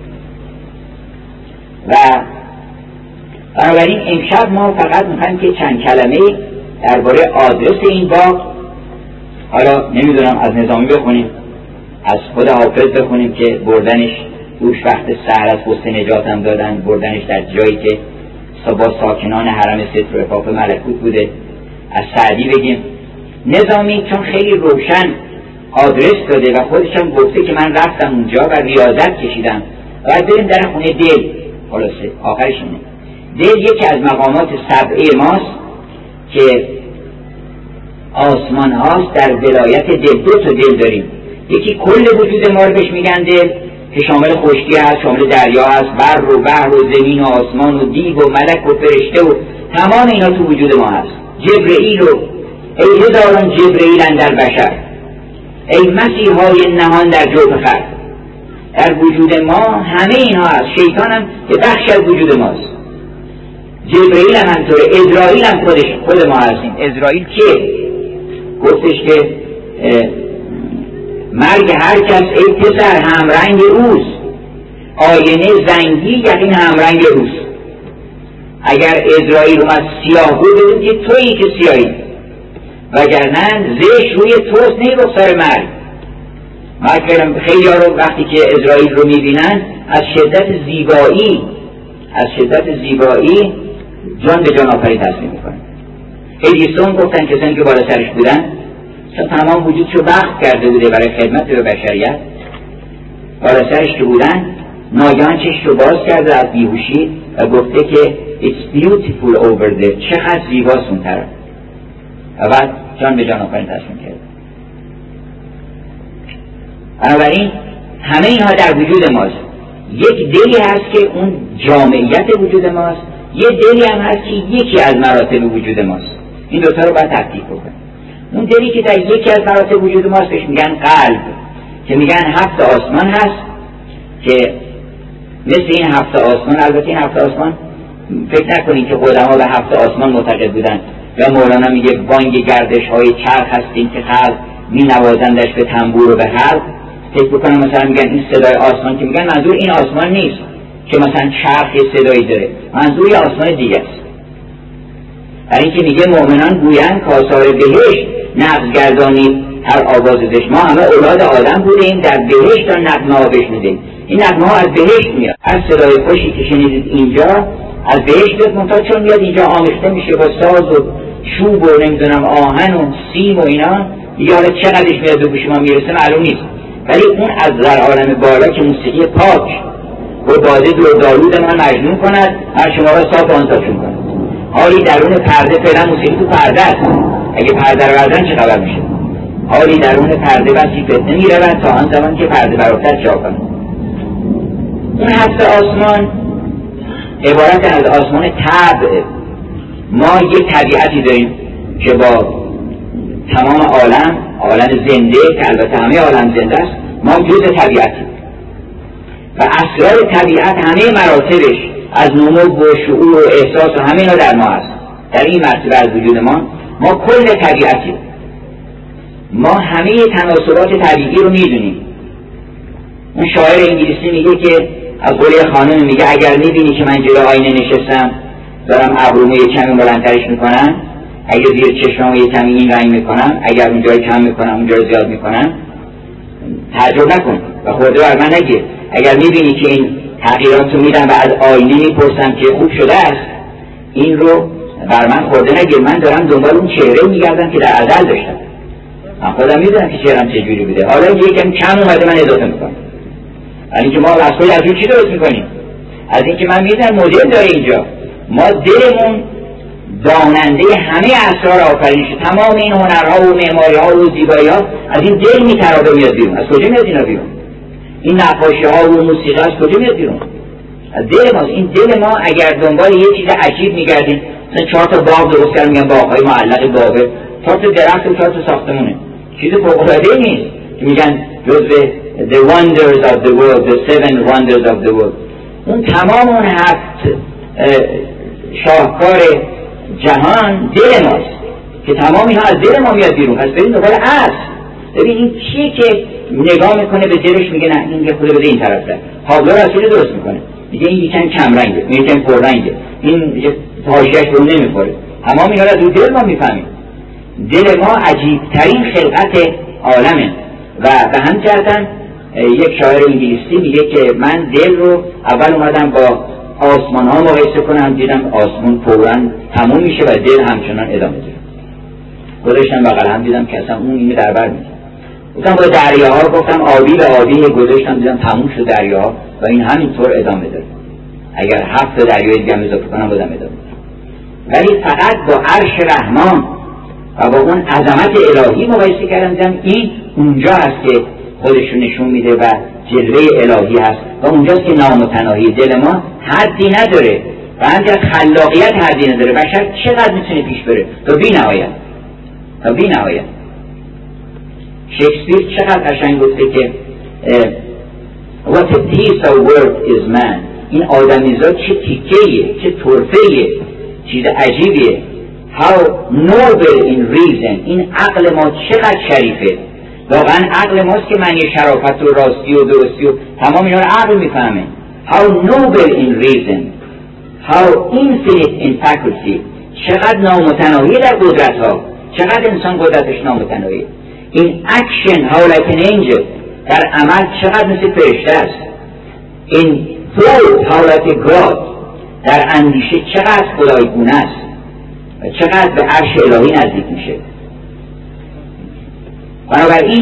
[SPEAKER 1] و بنابراین امشب ما فقط میخوایم که چند کلمه درباره آدرس این باغ، حالا نمیدونم از نظامی بخونیم، از خود حافظ بخونیم که بردنش دوش وقت سحر از حسن نجات هم دادن، بردنش در جایی که با ساکنان حرم ستر و عفاف ملکوت بوده. از سعدی بگیم. نظامی چون خیلی روشن آدرس داده و خودش هم گفته که من رفتم اونجا و ریاضت کشیدم، باید بریم در خونه دل. خلاصه آخرش اینه. دل یکی از مقامات سبعه ماست که آسمان هاست. در ولایت دل دو تا دل داریم. یکی کل وجود ما رو بهش میگن دل، که شامل خشکی هست، شامل دریا هست، بر و بحر و زمین و آسمان و دیو و ملک و فرشته و تمام اینا تو وجود ما هست. جبرئیل و ای هزاران جبرئیل اندر بشر، ای مسیحای نهان در جوف خلق. در وجود ما همه اینها هست. شیطان هم یه بخش از وجود ماست. جبرئیل هم همطوره. اسرائیل هم خود ما هستیم. اسرائیل که گفتش که مرگ هر کس ای پسر همرنگ اوست، آینه زنگی یقین همرنگ اوست. اگر اسرائیل اومد سیاه بود بدون که تویی که سیاهی، وگرنه زش روی توست نی رخسار مرگ. خیلی ها رو وقتی که اسرائیل رو میبینن از شدت زیبایی جان به جان آفرین تصمیم میکنن. ادیسون گفتن کسانی که بالا سرش بودن چون تمام وجودشو وقف کرده بوده برای خدمت به بشریت، بالا سرش که بودن ناگهان چشمشو باز کرده از بیهوشی و گفته که it's beautiful over there، چقدر زیباست اون طرف. و بعد جان به جان آفرین تصمیم کرد. بنابراین همه اینها در وجود ماست. یک دلی هست که اون جامعیت وجود ماست، یه دلی هم هست که یکی از مراتب وجود ماست. این دوتا رو باید تفکیک بکنیم. اون دلی که در یکی از مراتب وجود ماست بهش میگن قلب، که میگن 7 آسمان هست که مثل این 7 آسمان، البته این 7 آسمان فکر نکنید که قدما به 7 آسمان معتقد بودن، یا مولانا میگه بانگ گردش های چرخ هستیم که خلق می نوازندش به تنبور و به حلق. فکر بکنم مثلا میگن این صدای آسمان، که میگن منظور این آسمان نیست که مثلا چرخ صدایی داره، منظور یه آسمان دیگه است. برای اینکه میگه مؤمنان گویند کآثار بهشت نغز گردانید هر آوازش. ما همه اولاد آدم بودیم، در بهشت تا نغمه ها بشنیدیم. این نغمه ها از بهشت میاد. هر صدای خوشی که شنیدید اینجا از بهشت بیاد، منتها چون میاد اینجا آمیخته میشه با ساز و چوب و نمیدونم آهن و سیم و اینا، دیگه حالا چقدرش میاد به گوش ما میرسه معلوم نیست. ولی اون از در عالم بالا که موسیقی پاک و باده و دارود من مجنون کند، هر شما را صاف آنتاشون کند. حالی درون پرده، فعلا موسیقی تو پرده است، اگه پرده رو بردن چه خبر میشه؟ حالی درون پرده بسی فتنه میرود تا آن زمان که پرده برافتد جا کند. اون 7 آسمان عبارت از آسمان طبع. ما یک طبیعتی داریم که با تمام عالم زنده، که البته همه عالم زنده است، ما جزء طبیعتیم و اسرار طبیعت همه مراتبش از نمو و شعور و احساس و همه اینا در ما هست. در این مرتبه از وجود ما کل طبیعتیم. ما همه تناسبات طبیعی رو میدونیم. اون شاعر انگلیسی میگه که از قول خانم میگه اگر میبینی که من جلو آینه نشستم دارم ابرومو یه کمی بلندترش میکنم، اگر زیر چشمامو یه کمی این رنگ میکنم، اگر اونجا کم میکنم اونجا زیاد میکنم، تعجب نکن و خورده بر من نگیر. اگر میبینی که این تغییرات رو میدم و از آینه میپرسم که خوب شده است، این رو بر من خورده نگیر. من دارم دنبال اون چهره میگردم که در ازل داشتم. من خودم میدونم که چهرم چجوری بوده، حالا یکم کم اومده من اضافه میکنم. یعنی که ما از خود از چی درست میکنیم؟ از اینکه من میدونم مدل داره اینجا. ما دلمون داننده همه اسرار آفرینش، تمام این هنرها و معماری‌ها و زیبایی‌ها از این دل میترابه میاد بیرون. از کجا میاد اینا بیرون؟ این نقاشی‌ها و موسیقی از کجا میاد بیرون؟ از دل ماست. این دل ما اگر دنبال یه چیز عجیب میگردیم، مثلا 4 تا باغ درست کردن، میگن باغ‌های معلق بابل، 4 تا درخت و 4 تا ساختمونه، چیز فوق‌العاده‌ای نیست که میگن جزء the wonders of the world, the 7 wonders of the world. اون تمام اون 7 شاهکار جهان دل ماست که تمام اینها از دل ما میاد بیرون. پس ببین دنبال اصل. ببین این چیه که نگاه میکنه به دلش میگه نه این که خود بده این طرف ده. پابلو رسولی درست میکنه، میگه این یکم کم رنگه، این یکم پر رنگه، این حاشیه‌اش به اون نمیخوره. تمام اینا رو از دل ما میفهمیم. دل ما عجیب ترین خلقت عالمه و به همین جهت یک شاعر انگلیسی میگه که من دل رو اول اومدم با آسمان ها مقایسه کنم، دیدم آسمان فوراً تموم میشه و دل همچنان ادامه داره. گذاشتم بغل هم دیدم که اصلا اون اینو در بر میگه. گفتم با دریاها، گفتم آبی به آبی، گذاشتم دیدم تموم شد دریاها و این همینطور ادامه داره. اگر 7 دریای دیگه هم اضافه کنم بازم ادامه داره. ولی فقط با عرش رحمان و با اون عظمت الهی مقایسه کردم، دیدم این اونجا هست که خودش رو نشون میده و جلوه الهی هست و اونجاست که نامتناهی. دل ما حدی نداره و همچنین خلاقیت حدی نداره. بشر چقدر میتونه پیش بره تا بی نهایت. شکسپیر چقدر قشنگ گفته که what a piece of work is man. این آدمیزاد چه تیکه‌ایه، چه طرفه‌ایه، چیز عجیبیه. how noble in reason. این عقل ما چقدر شریفه. واقعا عقل ماست که معنی شرافت و راستی و درستی و تمام اینا رو عقل میفهمه. how noble in reason, how infinite in faculty. چقدر نامتناهی در قدرت ها، چقدر انسان قدرتش نامتناهی. in action how like an angel. در عمل چقدر مثل فرشته است. in thought how like a god. در اندیشه چقدر خدایگونه است و چقدر به عرش الهی نزدیک میشه. بنابراین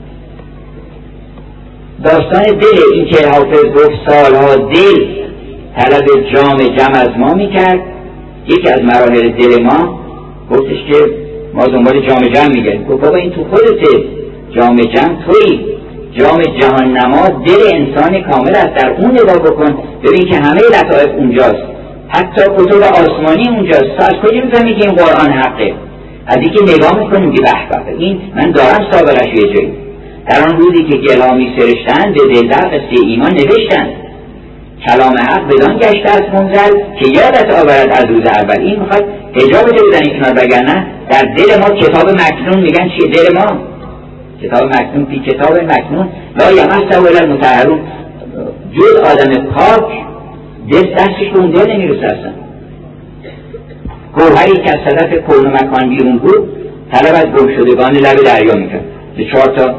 [SPEAKER 1] داستان دل، این که حافظ گفت سالها دل طلب جام جم از ما میکرد، یکی از مراحل دل ما گفتش که ما دنبال جام جم میگردیم. گفت بابا این تو خودته، جام جم تویی، جام جهان نما دل انسان کامل است. در اون نگاه بکن، ببین که همه لطائف اونجاست، حتی کتب آسمانی اونجاست. تو از کجا میفهمی که این قرآن حقه؟ از اینکه نگاه میکنیم که به به این من دارم سابقش یه جایی. در آن روزی که گلامی سرشتن به دلبر قصه ایمان نوشتن، کلام حق بدان گشته از منزل که یادت آورد از روز اول. این میخواد حجاب بده بودن این کنار، وگرنه در دل ما کتاب مکنون میگن چیه؟ دل ما کتاب مکنون، فی کتاب مکنون لا یمسه الا المطهرون. جز آدم پاک دستش به اون دل نمیرسه اصلا. گوهری که از صدف کون و مکان بیرون بود طلب از گم شدگان لب دریا میکرد. به 4 تا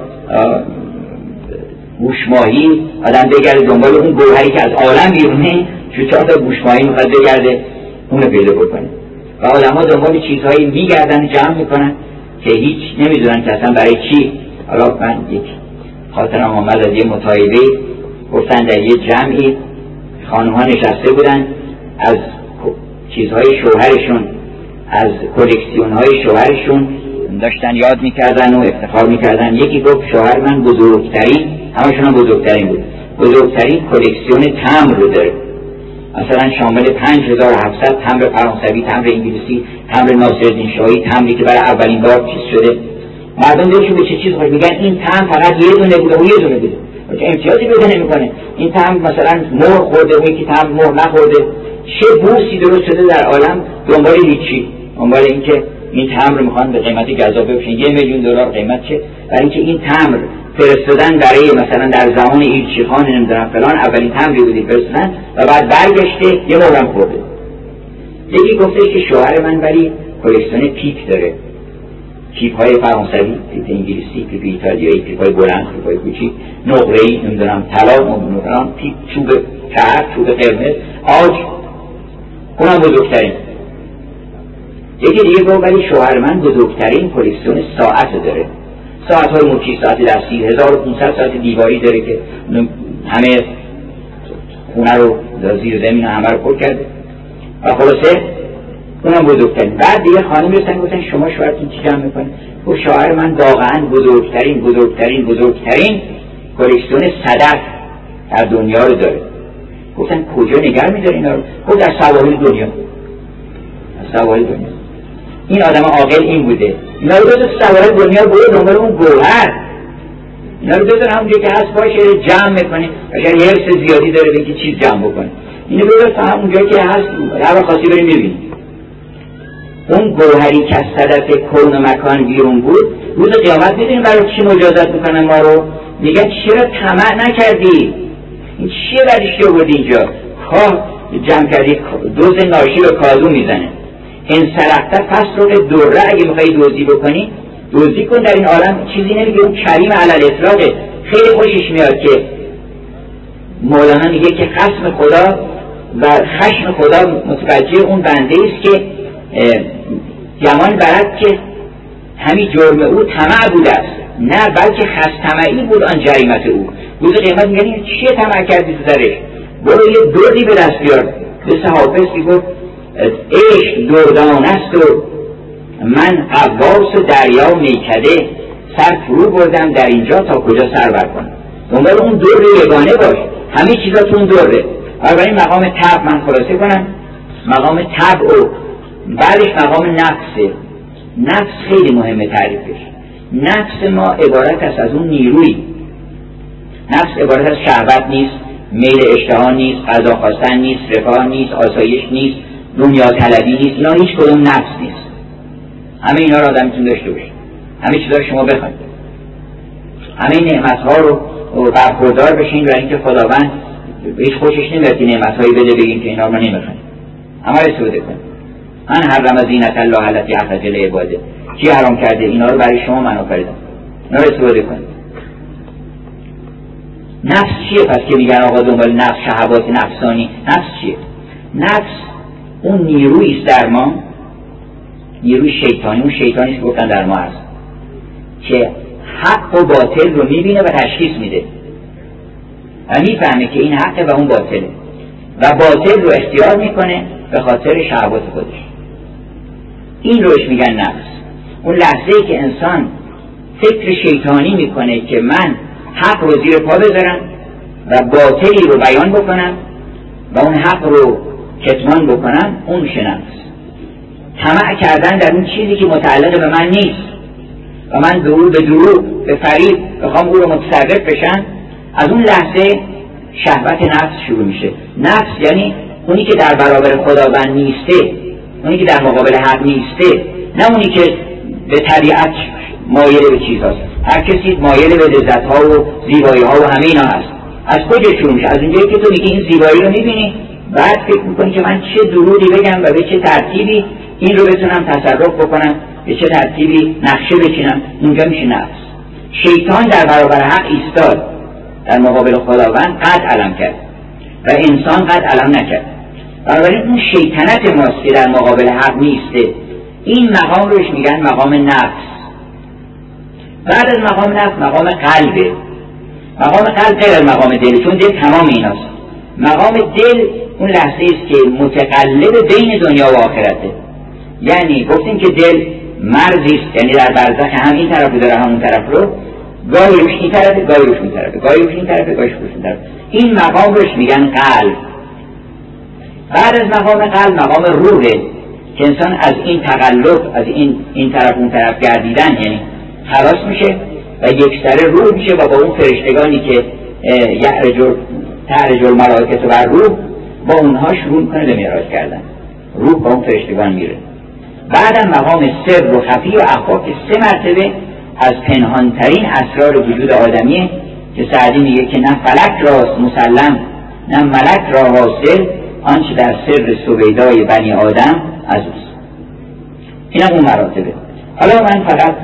[SPEAKER 1] گوشماهی آدم بگرده دنبال اون گوهری که از عالم بیرونه، 4 تا گوشماهی میخواد بگرده اونو پیدا بکنه. و آدم ها دنبال چیزهایی میگردن، جمع میکنن که هیچ نمیدونن که اصلا برای چی. حالا من یک خاطرم آمد از یه مصاحبه، گفتن در یه جمعی خانم‌ها نشسته بودن از چیزهای شوهرشون، از کلکسیون‌های شوهرشون داشتن یاد میکردن و افتخار میکردن. یکی گفت شوهر من بزرگترین، همشون هم بزرگترین بود، بزرگترین کلکسیون تمبر رو داره. مثلا شامل 5700 تمبر فرانسوی، تمبر انگلیسی، تمبر ناصرالدین شاهی، تمبری که برای اولین بار چیز شده. مردم دلشون به چه چیز خوش میگن این تمبر فقط یه دونه بوده و یه دونه بوده، چه امتیازی پیدا نمیکنه. این تمبر مثلا مهر خورده و یکی تمبر مهر نخورده. چه بورسی درست شده در عالم دنبال هیچی، دنبال اینکه این تمبر میخوان به قیمت گزافه بفروشن. $1,000,000 قیمت چه؟ برای اینکه این تمبر فرستادن برای مثلا در زمان ایلچی خان نمیدونم فلان اولین تمبری بودی فرستادن و بعد برگشته یه مهرم خورده. یکی گفتش که شوهر من ولی کلکسیون پیپ داره، پیپ های فرانسوی، پیپ انگلیسی، پیپ ایتالیایی، پیپ های بلند، پیپ های کوچیک، نقره‌ای، نمیدونم طلا، نمیدونم پیپ، چوب چرب، چوب قرمز، آج، اونم بزرگترین. یکی دیگه گفت ولی شوهر من بزرگترین کلکسیون ساعت داره، ساعت های مچی، ساعت دستی، 1500 ساعت دیواری داره که همه خونه رو زیر زمین همه رو پر کرده و خلاصه اونم بزرگترین. بعد دیگه خانم رسن گفتن شما شوهرتون چی جمع میکنه؟ گفت شوهر من واقعا بزرگترین کلکسیون صدف در دنیا رو داره. گفتن کجا نگر میداره اینا رو؟ گفت در سواحل دنیا. در سواحل دنیا. این آدم عاقل این بوده، اینا رو بذار سواحل دنیا برو دنبال اون گوهر، اینا رو بذار همونجا که هست باشه جمع میکنه. اگر یه حرص زیادی داره به اینکه چیز جمع بکنه، اینو بذار تا همونجا که هست هر خاصی بریم ببینیم. اون گوهری که از صدف کون و مکان بیرون بود، روز قیامت میدونیم برای چی مجازات میکنن ما رو؟ میگن چرا طمع نکردی؟ این چیه برش که آوردی اینجا؟ خواه جمع کردی، دوز ناشی رو کادو میزنه. این سرقته فسرق دره، اگه میخوایی دوزی بکنی دوزی کن. در این عالم چیزی نمیگه، اون کریم علل اطلاقه. خیلی خوشش میاد که مولانا میگه که خصم خدا و خشم خدا متوجه اون بنده است که گمان برد که همین جرم او طمع بوده است، نه بلکه خستمعی بود آن جریمت او. روز قیامت میگن این چیه طمع کردی تو درش؟ برو یه دردی به دست بیار. مثل حافظ که گفت عشق دردان است و من غواص دریا میکده، سر فرو بردم در اینجا تا کجا سر بر کنم. دنبال اون درد یگانه باش، همه چیزا تو اون درده. برای مقام طبع من خلاصه کنم، مقام طبع و بعدش مقام نفسه. نفس خیلی مهمه تعریفش. نفس ما عبارت است از اون نیروی. نفس عبارت از شهوت نیست، میل اشتها نیست، غذا خواستن نیست، رفاه نیست، آسایش نیست، دنیا طلبی نیست. اینا هیچ کدوم نفس نیست. همه اینا رو آدم میتونه داشته باشه، همه چیزا رو شما بخواید، همه نعمت‌ها رو برخوردار بشین، برای اینکه خداوند هیچ خوشش نمیاد که نعمت‌هایی بده بگیم که اینا رو نمیخوایم. همه رو استفاده کنید. من حرم زینت الله التی اخرج لعباده. کی حرام کرده؟ اینا رو برای شما من آفریدم. اینا رو استفاده کنید. نفس چیه پس که میگن آقا دنبال نفس، شهوات نفسانی؟ نفس چیه؟ نفس اون نیرویی است در ما، نیروی شیطانی، اون شیطانی که گفتن در ما هست که حق و باطل رو میبینه و تشخیص میده و میفهمه که این حقه و اون باطله و باطل رو اختیار میکنه به خاطر شهوات خودش. این روش میگن نفس. اون لحظه‌ای که انسان فکر شیطانی میکنه که من حق رو زیر پا بذارن و باطلی رو بیان بکنن و اون حق رو کتمان بکنن، اون میشه نفس. طمع کردن در اون چیزی که متعلق به من نیست و من به دروغ به فریب بخوام او رو متصرف بشم، از اون لحظه شهوت نفس شروع میشه. نفس یعنی اونی که در برابر خداوند نیسته، اونی که در مقابل حق نیسته، نه اونی که به طبیعت مایل به چیز هست. هر کسی مایل به لذت ها و زیبایی ها و همه اینا هست. از کجا شروع میشه؟ از اونجایی که تو میگی این زیبایی رو میبینی، بعد فکر میکنی که من چه دروغی بگم و به چه ترتیبی این رو بتونم تصرف بکنم، به چه ترتیبی نقشه بچینم. اونجا میشه نفس. شیطان در برابر حق ایستاد، در مقابل خداوند قد علم کرد و انسان قد علم نکرد. بنابراین اون شیطنت ماست که در مقابل حق نیسته. این مقام روش میگن مقام نفس. بعد از مقام نفس مقام قلبه. مقام قلب غیر از مقام دل، چون دل تمام ایناست. مقام دل اون لحظه است که متقلب بین دنیا و آخرته. یعنی گفتیم که دل مرزی است، یعنی در برزخ هم این طرف رو داره هم اون طرف رو، گاهی روش این طرفه گاهی روش این طرفه، گاهی روش این طرفه گاهی روش این طرفه. این مقام روش میگن قلب. بعد از مقام قلب مقام روحه که انسان از این تقلب، از این طرف اون طرف گردیدن یعنی خلاص میشه و یک سره روح میشه و با اون فرشتگانی که تعرج الملائکه بر روح، با اونها شروع میکنه به معراج کردن. روح با اون فرشتگان میره. بعدم مقام سر و خفی و اخفا که 3 مرتبه از پنهانترین اسرار وجود آدمیه که سعدی میگه که نه فلک راست مسلم نه ملک را حاصل، آنچه در سر سویدای بنی آدم از اوست. این هم اون مراتبه. حالا من فقط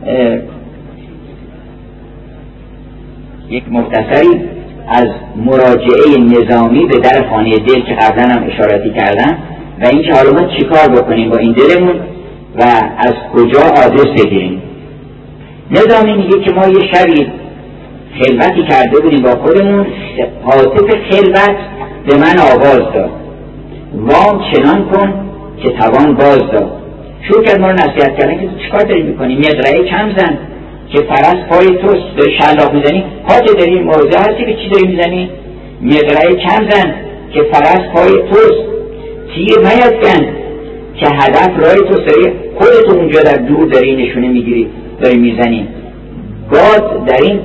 [SPEAKER 1] یک مختصری از مراجعه نظامی به در خانه دل که قبلا هم اشارتی کردم و این که حالا ما چیکار بکنیم با این دلمون و از کجا آدرس بگیریم. نظامی میگه که ما یه شبی خلوتی کرده بودیم با خودمون، هاتف خلوت به من آواز داد، وام چنان کن که توان باز داد. شروع کرد ما رو نصیحت کردن که تو چیکار داری میکنی؟ مقرعه کم زن که فرس پای توست، داری شلاق میزنی، پاچه داری موضع هستی به چی داری میزنی؟ مقرعه کم زن که فرس پای توست، تیر نیفکن که هدف رای تو سریع، خودتو اونجا در دور داری نشونه میگیری داری میزنی. باد در این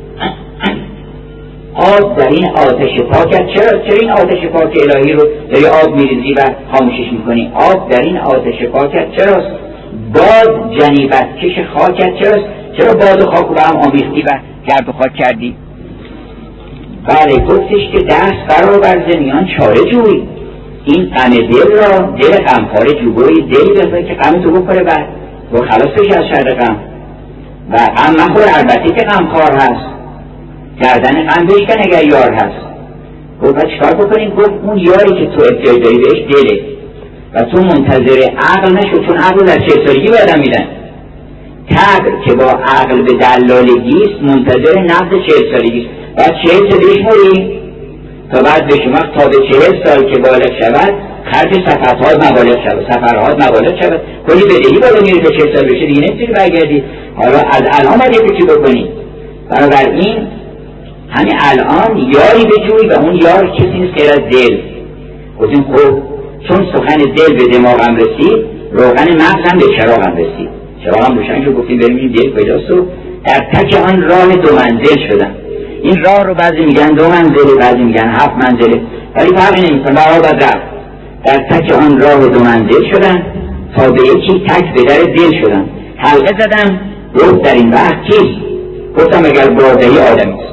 [SPEAKER 1] آب در این آتش پاکت. چرا این آتش پاک الهی رو داری آب میریزی و خاموشش میکنی؟ آب در این آتش پاکت چراست؟ باد جنیبت کش خاکت چراست؟ چرا باد و خاک رو هم آمیختی و گرد و خاک کردی؟ بله گفتش که دست برآور ز میان چاره جوی، این غم دل را دل غمخوار جوگوی. دلی بذار که غم تو بخوره و خلاص بشی از شر غم و غم مخور. البته که غمخوار هست، گردن غم بشکن اگر یار هست. گفت چیکار بکنیم؟ گفت اون یاری که تو احتیاج داری بهش دله و تو منتظر عقل نشو، چون عقل در 40 سالگی به آدم میدن. طبع که با عقل به دلالگیست منتظر نقد 40 سالگیست. بعد 40 سال بشموری تا بعد بشمار تا به 40 سال که بالغ شود خرج سفرهات مبالغ شود، کلی بدهی بالا میره تا 40 سال بشه دیگه نمیتونی برگردی. حالا از الان باید یه فکری بکنی. بنابراین همین الان یاری بجوی و اون یار کسی نیست غیر از دل. گفتیم خب چون سخن دل به دماغم رسید، روغن مغزم به چراغم رسید. چراغم روشن شد، گفتیم بریم دل پیداست و در تک آن راه 2 منزل شدم. این راه رو بعضی میگن 2 منزله، بعضی میگن 7 منزله، ولی فرقی نمیکنه، برای بعد رفت. در تک آن راه 2 منزل شدم تا به یکی تک به در دل شدم. حلقه زدم گفت در این وقت کیست؟ گفتم اگر باردهی آدمی است.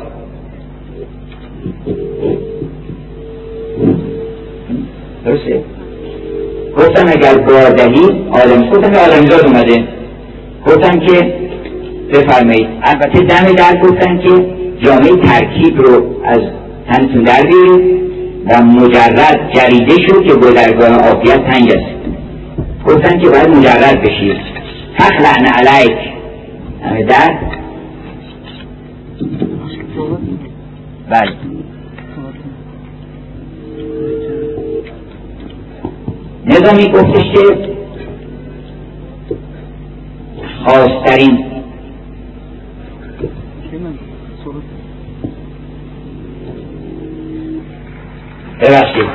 [SPEAKER 1] درسته؟ گفتم اگر باردهی آدمی است. گفتم که آدمیزاد اومده. گفتم که بفرمایید. البته دم در گفتن که جامعه ترکیب رو از تنتون در بیارید و مجرد جریده شد که گذرگاه عافیت تنگ است. گفتن که باید مجرد بشید. فخلعن علیک همه در. بله نظامی گفتش که خاصترین ببخشید.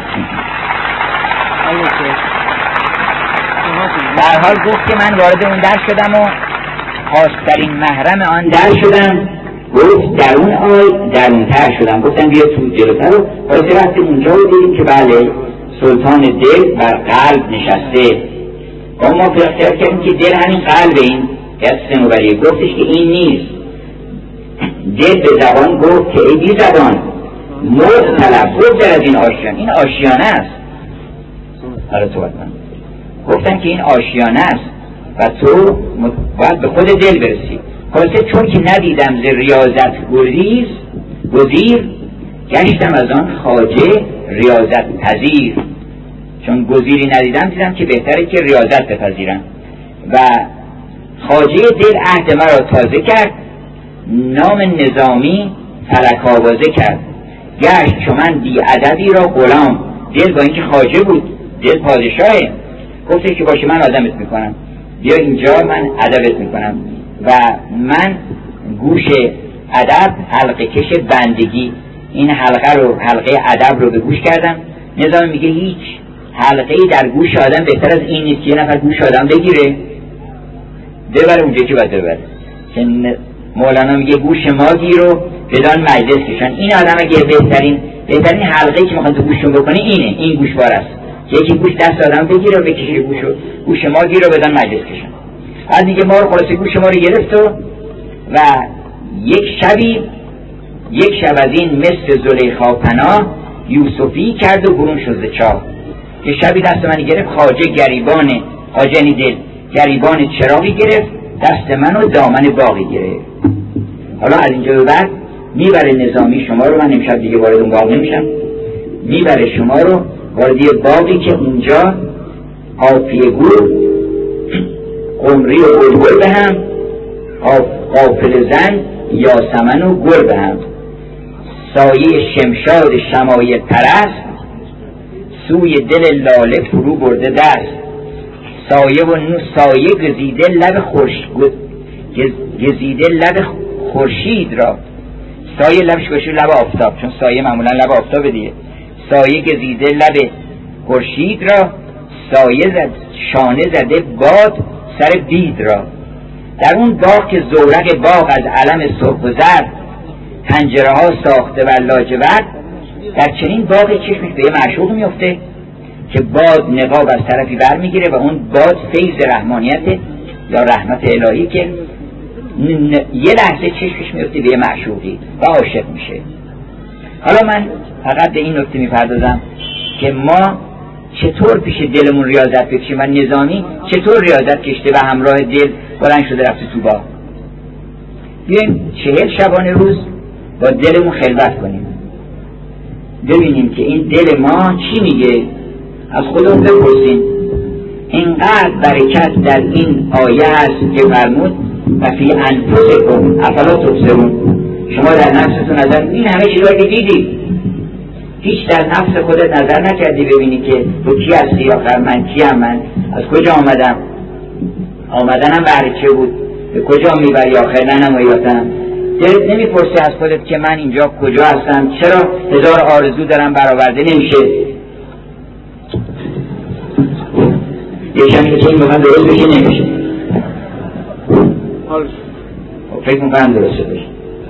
[SPEAKER 1] در حال گفت که من وارد اون در شدم و خاصترین محرم آن در شدم. گفت در اون آی درونتر شدم. گفتم بیا تو جلوتر و باید رفتیم اونجا و دیدیم که بله سلطان دل بر قلب نشسته. با ما فکر کردیم که دل همین قلب این دست مبریه. گفتش که این نیست. دل به زبان گفت که ای بی زبان مرد طلب گفت از این آشیان. این آشیانه است. حالا صحبت من گفتم که این آشیانه است و تو باید به خود دل برسی. خلاصه چون که ندیدم ز ریاضت گزیر گشتم از آن خواجه ریاضت پذیر. چون گزیری ندیدم دیدم که بهتره که ریاضت بپذیرم و خواجه دل عهد مرا تازه کرد. نام نظامی فلک آوازه کرد. گشت چون من بی ادبی را غلام. دل با اینکه خواجه بود، دل پادشاهه، گفته که باشه من آدمت میکنم، بیا اینجا من ادبت میکنم. و من گوش ادب حلقه کش بندگی، این حلقه ادب رو به گوش کردم. نظام میگه هیچ حلقه در گوش آدم بهتر از این نیست که یه نفر گوش آدم بگیره ببره اونجا که باید ببره. که مولانا میگه گوش ما گیر و بدان مجلس کشان. این آدم اگه بهترین حلقه که میخواد تو گوششون بکنه اینه، این گوشوار است که یکی گوش دست آدم بگیره و بکشه گوش ما گیر و بدان مجلس کشان. بعد دیگه ما رو خلاصه گوش ما رو گرفت و یک شب از این مثل زلیخا پناه یوسفی کرد و برون شد ز چاه. یه شبی دست من گرفت خواجه یعنی دل گریبان چراغی گرفت دست من و دامن باقی گرفت. حالا از اینجا به بعد میبره نظامی شما رو، من امشب دیگه وارد اون باغ نمیشم، میبره شما رو وارد یه باقی که اونجا قافیه گور قمری و بلبل به هم، قافل زن یاسمن و گل به هم، سایه شمشاد شمایل پرست سوی دل لاله فرو برده دست. سایه گزیده لب خورشید را. سایه لبش گوشه لب آفتاب، چون سایه معمولا لب آفتاب دیگه. سایه گزیده لب خورشید را، سایه شانه زده باد سر بید را. در اون باغ که زورق باغ از علم سرخ و زرد پنجره ها ساخته بر لاجورد، در چنین باغ چشمش به یه معشوق میفته که باد نقاب از طرفی بر میگیره و اون باد فیض رحمانیت یا رحمت الهی که یه لحظه چشمش میفته به یه معشوقی و عاشق میشه. حالا من فقط به این نکته میپردازم که ما چطور پیش دلمون ریاضت بکشیم و نظامی چطور ریاضت کشته و همراه دل بلند شده رفته تو باغ. بیایم 40 شبانه روز با دلمون خلوت کنیم، ببینیم که این دل ما چی میگه. از خودمون بپرسیم. اینقدر برکت در این آیه هست که فرمود و فی انفسکم افلا تبصرون. شما در نفستون نظر، این همه چیزا که دیدی هیچ در نفس خودت نظر نکردی ببینی که تو کی هستی آخر، من کیم، من از کجا آمدنم بهر چه بود، به کجا میبری آخر ننمایاتم. دلت نمیپرسی از خودت که من اینجا کجا هستم، چرا هزار آرزو دارم برآورده نمیشه. یکم که این بخوام درست بشه نمیشه. فکر میکنم درست بشه.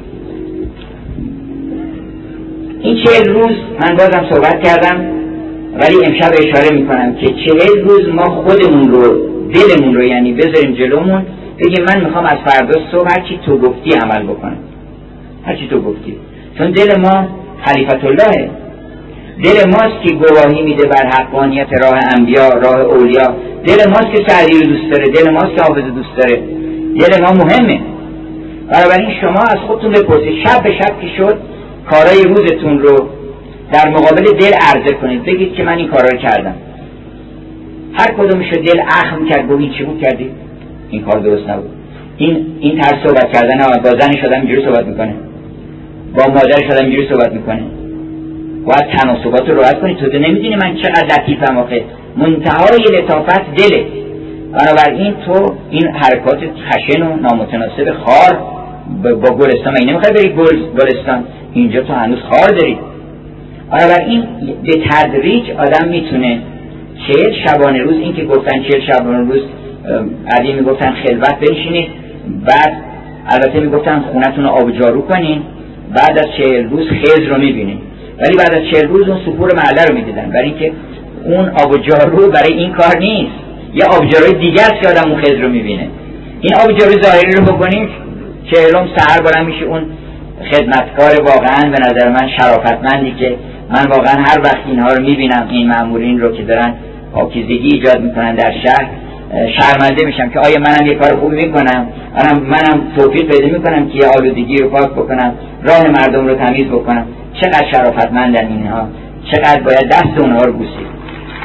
[SPEAKER 1] این 40 روز من بازم صحبت کردم ولی امشب اشاره میکنم که 40 روز ما خودمون رو، دلمون رو یعنی بذاریم جلومون، بگیم من میخوام از فردا صبح هرچی تو گفتی عمل بکنم، هرچی تو گفتی. چون دل ما خلیفت اللهه، دل ماست که گواهی میده بر حقانیت راه انبیا، راه اولیا. دل ماست که سعدی رو دوست داره، دل ماست که حافظ دوست داره. دل ما مهمه. بنابراین شما از خودتون بپرسید شب به شب که شد کارهای روزتون رو در مقابل دل عرضه کنید، بگید که من این کارا رو کردم. هر کدومش رو دل اخم کرد بگید چی بود کردی؟ این کار درست نبود. این طرز صحبت کردن با زنش آدم اینجوری صحبت میکنه، با مادرش آدم اینجوری صحبت میکنه. باید تناسبات رو رعایت کنید. تو نمیدونی من چقدر لطیفم آخه. منتهای لطافت دله. بنابراین تو این حرکات خشن و نامتناسب خار با گلستان، این نمیخوای بری گلستان، اینجا تو هنوز خار داری. بنابراین به تدریج آدم میتونه 40 شبانه روز، این که گفتن 40 شبانه روز قدیم میگفتن خلوت بنشینید، بعد البته میگفتن خونتون رو آب جارو کنین، بعد از 40 روز خضر رو میبینین، ولی بعد از 40 روز اون سپور محله رو میدیدن، برای اینکه اون آب جارو برای این کار نیست، یه آب جاروی دیگه است که آدم اون خضر رو میبینه. این آب جاروی ظاهری رو بکنیم 40م سحر بلند میشه اون خدمتکار واقعا به نظر من شرافتمندی که من واقعا هر وقت اینها رو میبینم، این مامورین رو که دارن پاکیزگی ایجاد میکنن در شهر، شرمنده میشم که آیا منم یه کار خوب میکنم، منم توفیق پیدا میکنم که یه آلودگی رو پاک بکنم، راه مردم رو تمیز بکنم. چقدر شرافتمندن اینها، چقدر باید دست اونها رو بوسید.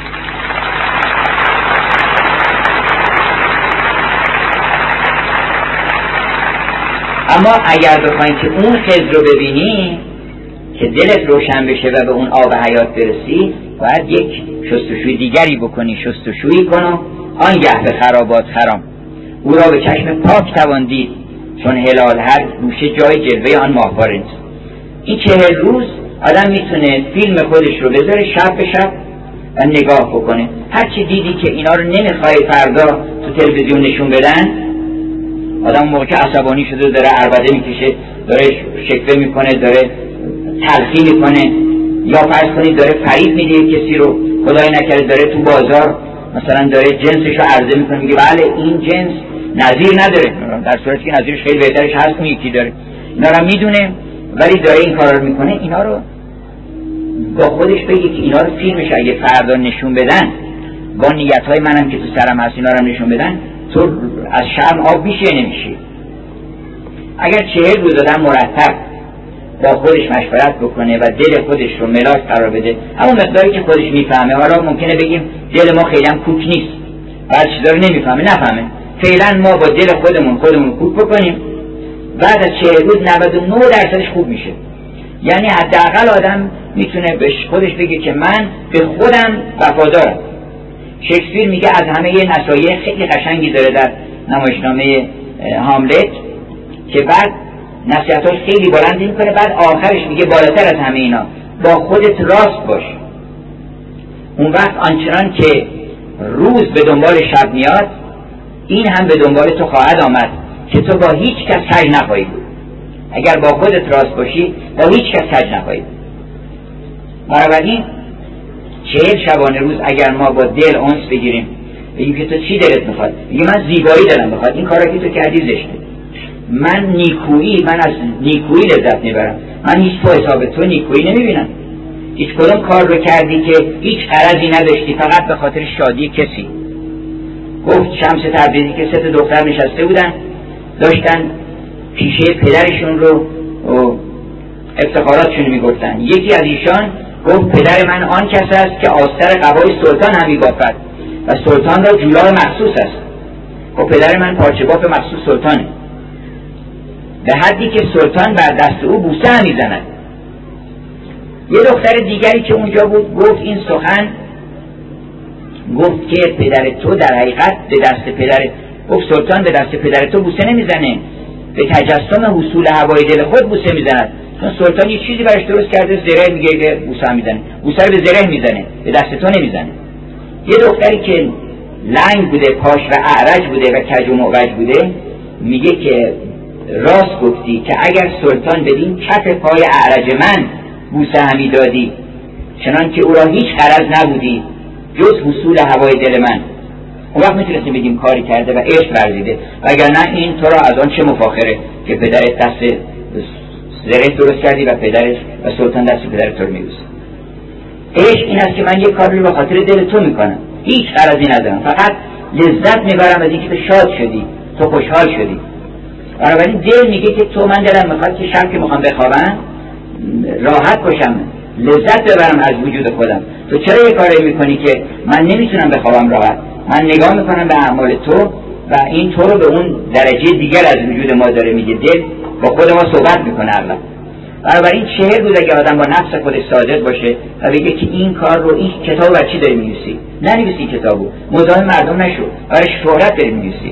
[SPEAKER 1] اما اگر بخواید که اون خضر رو ببینی که دلت روشن بشه و به اون آب حیات برسی، باید یک شستشوی دیگری بکنی. شستشویی کن آنگه به خرابات خرام، او را به چشم پاک توان دید، چون هلال هر گوشه جای جلوه آن ماهواره نیست. این 40 روز آدم میتونه فیلم خودش رو بذاره شب به شب و نگاه بکنه. هرچی دیدی که اینا رو نمیخوای فردا تو تلویزیون نشون بدن، آدم موقع که عصبانی شده داره عربده میکشه، داره شکوه میکنه، داره تلخی میکنه، یا فرض کنید داره فریب میده کسی رو، خدای نکرده داره تو بازار مثلا داره جنسش رو عرضه میکنه، میگه بله این جنس نظیر نداره، در صورتی که نظیرش خیلی بهترش هست اون یکی داره. اینا رو میدونه ولی داره این کارا رو میکنه. اینا رو با خودش بگه که اینا رو فیلمش اگه فردا نشون بدن، با نیتهای منم که تو سرم هست اینا رو نشون بدن، تو از شرم آب میشه نمیشه. اگر 40 روز آدم مرتب با خودش مشورت بکنه و دل خودش رو ملاک قرار بده، همون مقداری که خودش میفهمه. حالا ممکنه بگیم دل ما خیلی هم کوک نیست، بعد چیزا رو نمیفهمه، نفهمه. فعلا ما با دل خودمون کوک بکنیم، بعد از 40 روز 99% خوب میشه. یعنی حداقل آدم میتونه به خودش بگه که من به خودم وفادارم. شکسپیر میگه از همه یه نصایح خیلی قشنگی داره در نمایشنامه هاملت که بعد نصیحتاش خیلی بلند میکنه، بعد آخرش میگه بالاتر از همه اینا با خودت راست باش. اون وقت آنچنان که روز به دنبال شب میاد، این هم به دنبال تو خواهد آمد که تو با هیچ کس کج نخواهی بود. اگر با خودت راست باشی با هیچ کس کج نخواهی بود. بنابراین 40 شبانه روز اگر ما با دل انس بگیریم، بگیم که تو چی دلت میخواد، میگه من زیبایی دلم میخواد، این کارا که تو کردی زشته، من از نیکویی لذت میبرم، من هیچ تو حساب تو نیکویی نمیبینم، هیچ کدوم کار رو کردی که هیچ غرضی نداشتی، فقط به خاطر شادی کسی. گفت شمس تبریزی که 3 دختر نشسته بودن داشتن پیشه پدرشون رو افتخاراتشون میگفتن. یکی از ایشان گفت پدر من آن کس است که آستر قبای سلطان هم میبافد و سلطان را جولاه مخصوص است. گفت پدر من پارچه باف مخصوص سلطانه، به حدی که سلطان بر دست او بوسه هم میزند. یه دختر دیگری که اونجا بود گفت این سخن، گفت که پدر تو در حقیقت به دست پدر، گفت سلطان به دست پدر تو بوسه نمیزنه، به تجسم حصول هوای دل خود بوسه میزند، چون سلطان یه چیزی برش درست کرده، زره میگه که بوسه میزنه، بوسه رو به زره میزنه، به دست تو نمیزنه. یه دختری که لنگ بوده، پاش و اعرج بوده و کج و معوج بوده، میگه که راست گفتی که اگر سلطان بدین کف پای اعرج من بوسه همی دادی، چنان که او را هیچ غرض نبودی جز حصول هوای دل من، اون وقت میتونستیم بگیم کاری کرده و عشق ورزیده، وگرنه این تو را از آن چه مفاخره که پدرت دست زره درست کردی و پدرش و سلطان دست پدرت رو میبوسه. عشق این است که من یک کاری رو به خاطر دل تو میکنم، هیچ غرضی ندارم، فقط لذت میبرم از اینکه تو شاد شدی، تو خوشحال شدی. بنابراین دل میگه که تو، من دلم میخواد که شب که میخوام بخوابم راحت باشم، لذت ببرم از وجود خودم. تو چرا یه کاری میکنی که من نمیتونم بخوابم راحت؟ من نگاه میکنم به اعمال تو و این تو رو به اون درجه دیگر از وجود ما داره میگه. دل با خود ما صحبت میکنه اغلب. بنابراین 40 روز اگه آدم با نفس خودش صادق باشه و بگه که این کار رو، این کتاب رو چی داری می‌نویسی؟ ننویسی کتابو، مزاحم مردم نشو، برای شهرت داری می‌نویسی.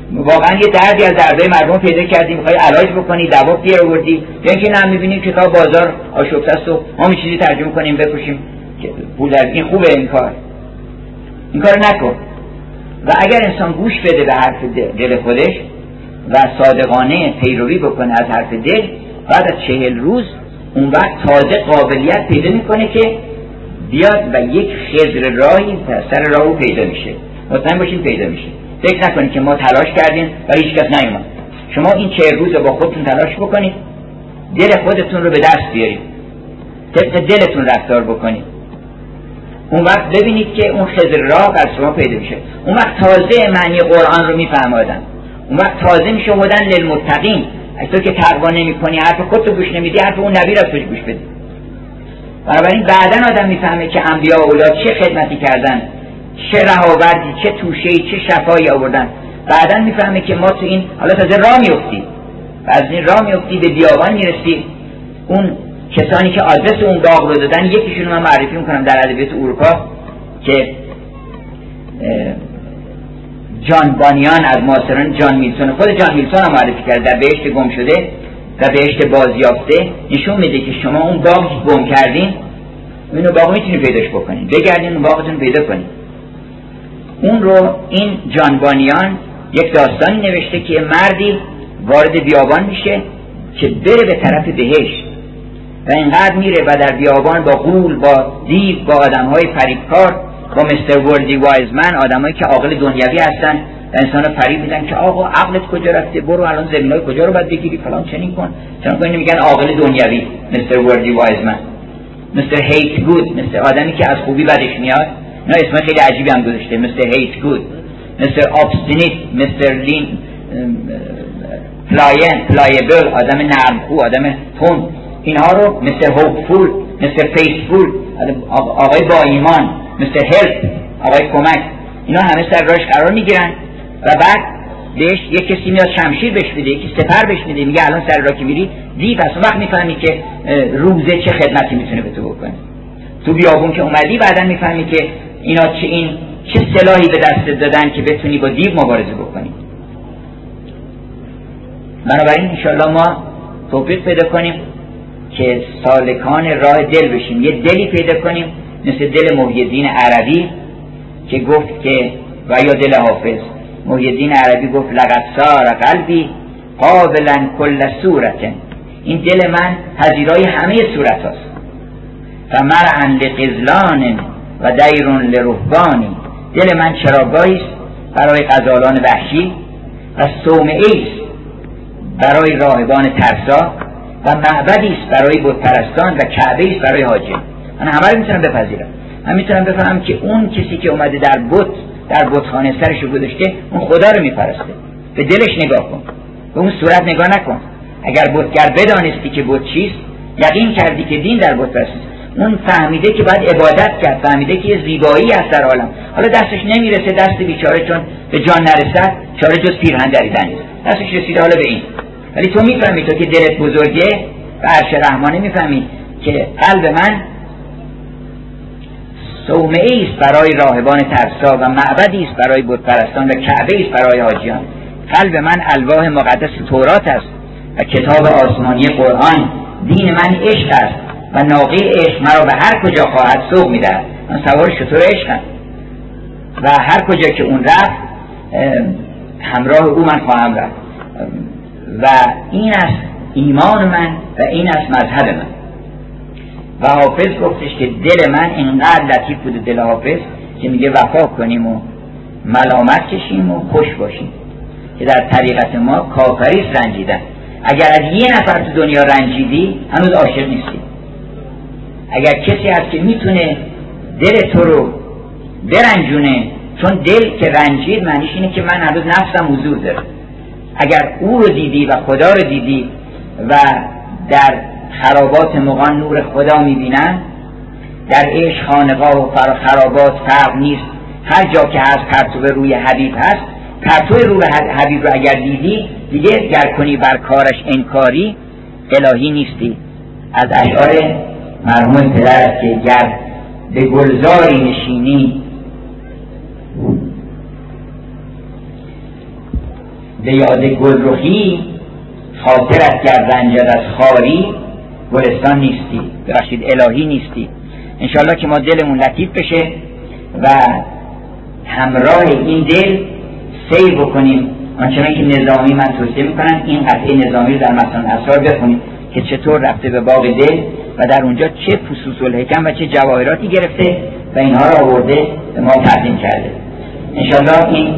[SPEAKER 1] واقعا یه دردی از دردهای مردم پیدا کردیم، میخوای علاج بکنی، دوا پیر آوردی، یا اینکه نه میبینیم کتاب بازار آشفته است و ما می چیزی ترجمه کنیم بفروشیم که پول در این خوبه. این کار نکن. و اگر انسان گوش بده به حرف دل خودش و صادقانه پیروی بکنه از حرف دل، بعد از 40 روز اون وقت تازه قابلیت پیدا میکنه که بیاد و یک خضر راهی سر راهو پیدا میشه. مطمئن باشین پیدا میشه. فکر نکنید که ما تلاش کردیم و هیچ کس نیومد. شما این 40 روز با خودتون تلاش بکنید، دل خودتون رو به دست بیارید، طبق دلتون رفتار بکنید. اون وقت ببینید که اون خضر راه از شما پیدا میشه. اون وقت تازه معنی قرآن رو میفهم آدم. اون وقت تازه میشه هدن للمتقین. اگه تو که تقوا نمی‌کنی، حرف خودت گوش نمیدی، حرف اون نبی رو گوش بدی. بنابراین بعداً آدم میفهمه که انبیا و اولاد چه خدمتی کردن، چه رهاوردی، چه توشه‌ای، چه شفایی آوردن. بعداً میفهمه که ما تو این حالا تازه راه میافتیم. و از این راه میافتی به بیابان میرسی. اون کسانی که آدرس اون باغ رو دادن، یکیشون من معرفی میکنم در ادبیات اروپا که جان بانیان از معاصران جان میلتون، خود جان میلتون هم معرفی کرد در بهشت گم شده و بهشت بازیافته، نشون میده که شما اون باغی که گم کردین، اینو باغ میتونید پیداش بکنید، بگردین اون باغتون پیدا کنید. اون رو این جان بانیان یک داستانی نوشته که مردی وارد بیابان میشه که بره به طرف بهشت و اینقدر میره و در بیابان با غول، با دیو، با آدمهای فریبکار، با مستر وردی وایزمن، آدمایی که عاقل دنیوی هستن و انسانو فریب میدن که آقا عقلت کجا رفته، برو الان زمینای کجا رو باید بگیری فلان، چنین کن چون اینو میگن عاقل دنیوی. مستر وردی وایزمن، مستر هیت گود، مستر آدمی که از خوبی بدش میاد، نه اسم خیلی عجیبی هم گذاشته، مستر هیت گود، مستر ابستینیت، مستر لین پلایبل، آدم نرمخو، آدم تند. اینها رو مستر هوپفول، مستر فیسفول، آقای با ایمان، مستر هلپ، آقای کمک، اینا همه سر راهش قرار میگیرن و بعد بهش یک کسی میاد شمشیر بهش بده، یکی سپر بهش میده، میگه الان سر راه که میری دیو است. اون وقت میفهمی که روزه چه خدمتی میتونه به تو بکنه. تو بیابون که اومدی بعداً میفهمی که اینا چه سلاحی به دست دادن که بتونی با دیو مبارزه بکنی. بنابراین انشاءالله ما توفیق پیدا کنیم که سالکان راه دل بشیم، یه دلی پیدا کنیم مثل دل محی الدین عربی که گفت که و یا دل حافظ. محی الدین عربی گفت لقد صار قلبی قابلا کل صورت، این دل من پذیرای همه صورت هاست. فمرعا لغزلان و دیرون لرهبانی، دل من چراگاهی است برای غزالان وحشی و صومعه‌ای است برای راهبان ترسا و معبدی است برای بت پرستان و کعبه است برای حاجیان. من همه رو میتونم بپذیرم. من میتونم بفهمم که اون کسی که اومده در بتخانه سرش رو گذاشته، اون خدا رو میپرسته. به دلش نگاه کن، به اون صورت نگاه نکن. اگر بتگر بدانستی که بت چیست، یقین کردی که دین در بت پرستی. اون فهمیده که باید عبادت کرد، فهمیده که زیبایی است در عالم. حالا دستش نمیرسه، دست بیچاره چون به جان نرسد چاره جز پیرهن دریدن نیست. دستش رسیده حالا به این. ولی تو میفهمی، تو که دلت بزرگه و عرش رحمانه، میفهمی که قلب من صومعه‌ای است برای راهبان ترسا و معبدی است برای بت پرستان و کعبه است برای حاجیان. قلب من الواح مقدس تورات است و کتاب آسمانی قرآن. دین من عشق است و ناقه عشق مرا به هر کجا خواهد سوق میدهد. من سوار شتر عشقم و هر کجا که اون رفت همراه او من خواهم رفت. و این است ایمان من و این است مذهب من. و حافظ گفتش که دل من اینقدر لطیف بوده، دل حافظ، که میگه وفا کنیم و ملامت کشیم و خوش باشیم که در طریقت ما کافری رنجیدن. اگر از یه نفر تو دنیا رنجیدی هنوز عاشق نیستی. اگر کسی هست که میتونه دل تو رو برنجونه، چون دل که رنجید معنیش اینه که من هنوز نفسم حضور داره. اگر او رو دیدی و خدا رو دیدی و در خرابات مغان نور خدا میبینن، در عشق خانقاه و خرابات فرق نیست. هر جا که هست پرتو روی حبیب هست. پرتو روی حبیب رو اگر دیدی دیگه گر کنی بر کارش انکاری الهی نیستی. از اشعار مرحوم پدر که گر به گلزاری نشینی به یاد گلرخی، خاطرت گر رنجد از خاری، گلستان نیستی، ببخشید الهی نیستی. انشالله که ما دلمون لطیف بشه و همراه این دل سیر بکنیم. آنچنان که نظامی من توصیه میکنم این قطعه نظامی رو در مثلا اسرار بخونیم که چطور رفته به باغ دل و در اونجا چه فصوص الحکم و چه جواهراتی گرفته و اینها رو آورده به ما تقدیم کرده. انشالله این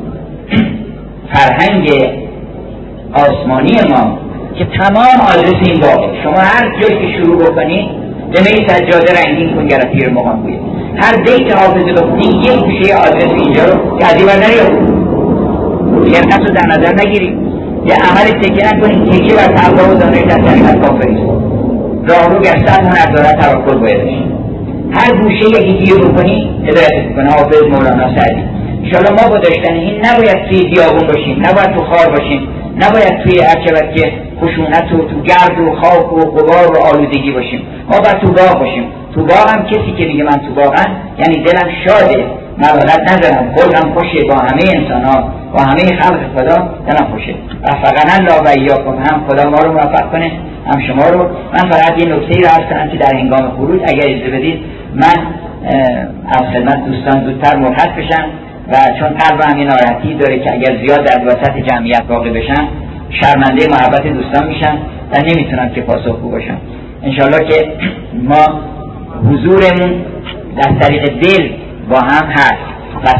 [SPEAKER 1] فرهنگ آسمانی ما که تمام آدرس این باغه، شما هر جایی که شروع بکنید به سجاده رنگین کن گر پیر مغان بوید، هر بیت حافظ لطفی یک گوشه آدرس اینجا رو که از این ور نرید، خرقت رو در نظر نگیرید، یه عمل تکیه نکنید، تکیه بر تقوا و دانش در طریقت کافری است، راه رو گشتن هنر دارد توکل باید داشت. هر گوشه یکی گیر بکنید هدایت میکنه حافظ مولانا سعدی. انشاءالله ما با داشتن این نباید توی بیابون باشیم، نباید تو خار باشیم، نباید توی هرچه که خشونت و تو گرد و خاک و غبار و آلودگی باشیم، ما باید تو باغ باشیم. تو باغ هم کسی که میگه من تو باغم یعنی دلم شاده، ملالت ندارم، خودم خوشه با همه انسان ها، با همه خلق خدا دلم خوشه. رفقنا الله و ایاکم، هم خدا ما رو موفق کنه هم شما رو. من فقط یه نکته ای رو عرض کنم که در هنگام خروج اگر اجازه بدید من از خدمت دوستان زودتر مرخص بشم و چون قلبم یه ناراحتی داره که اگر زیاد در وسط جمعیت واقع بشم شرمنده محبت دوستان میشم و نمیتونم که پاسخگو باشم. انشالله که ما حضورمون در طریق دل با هم هست.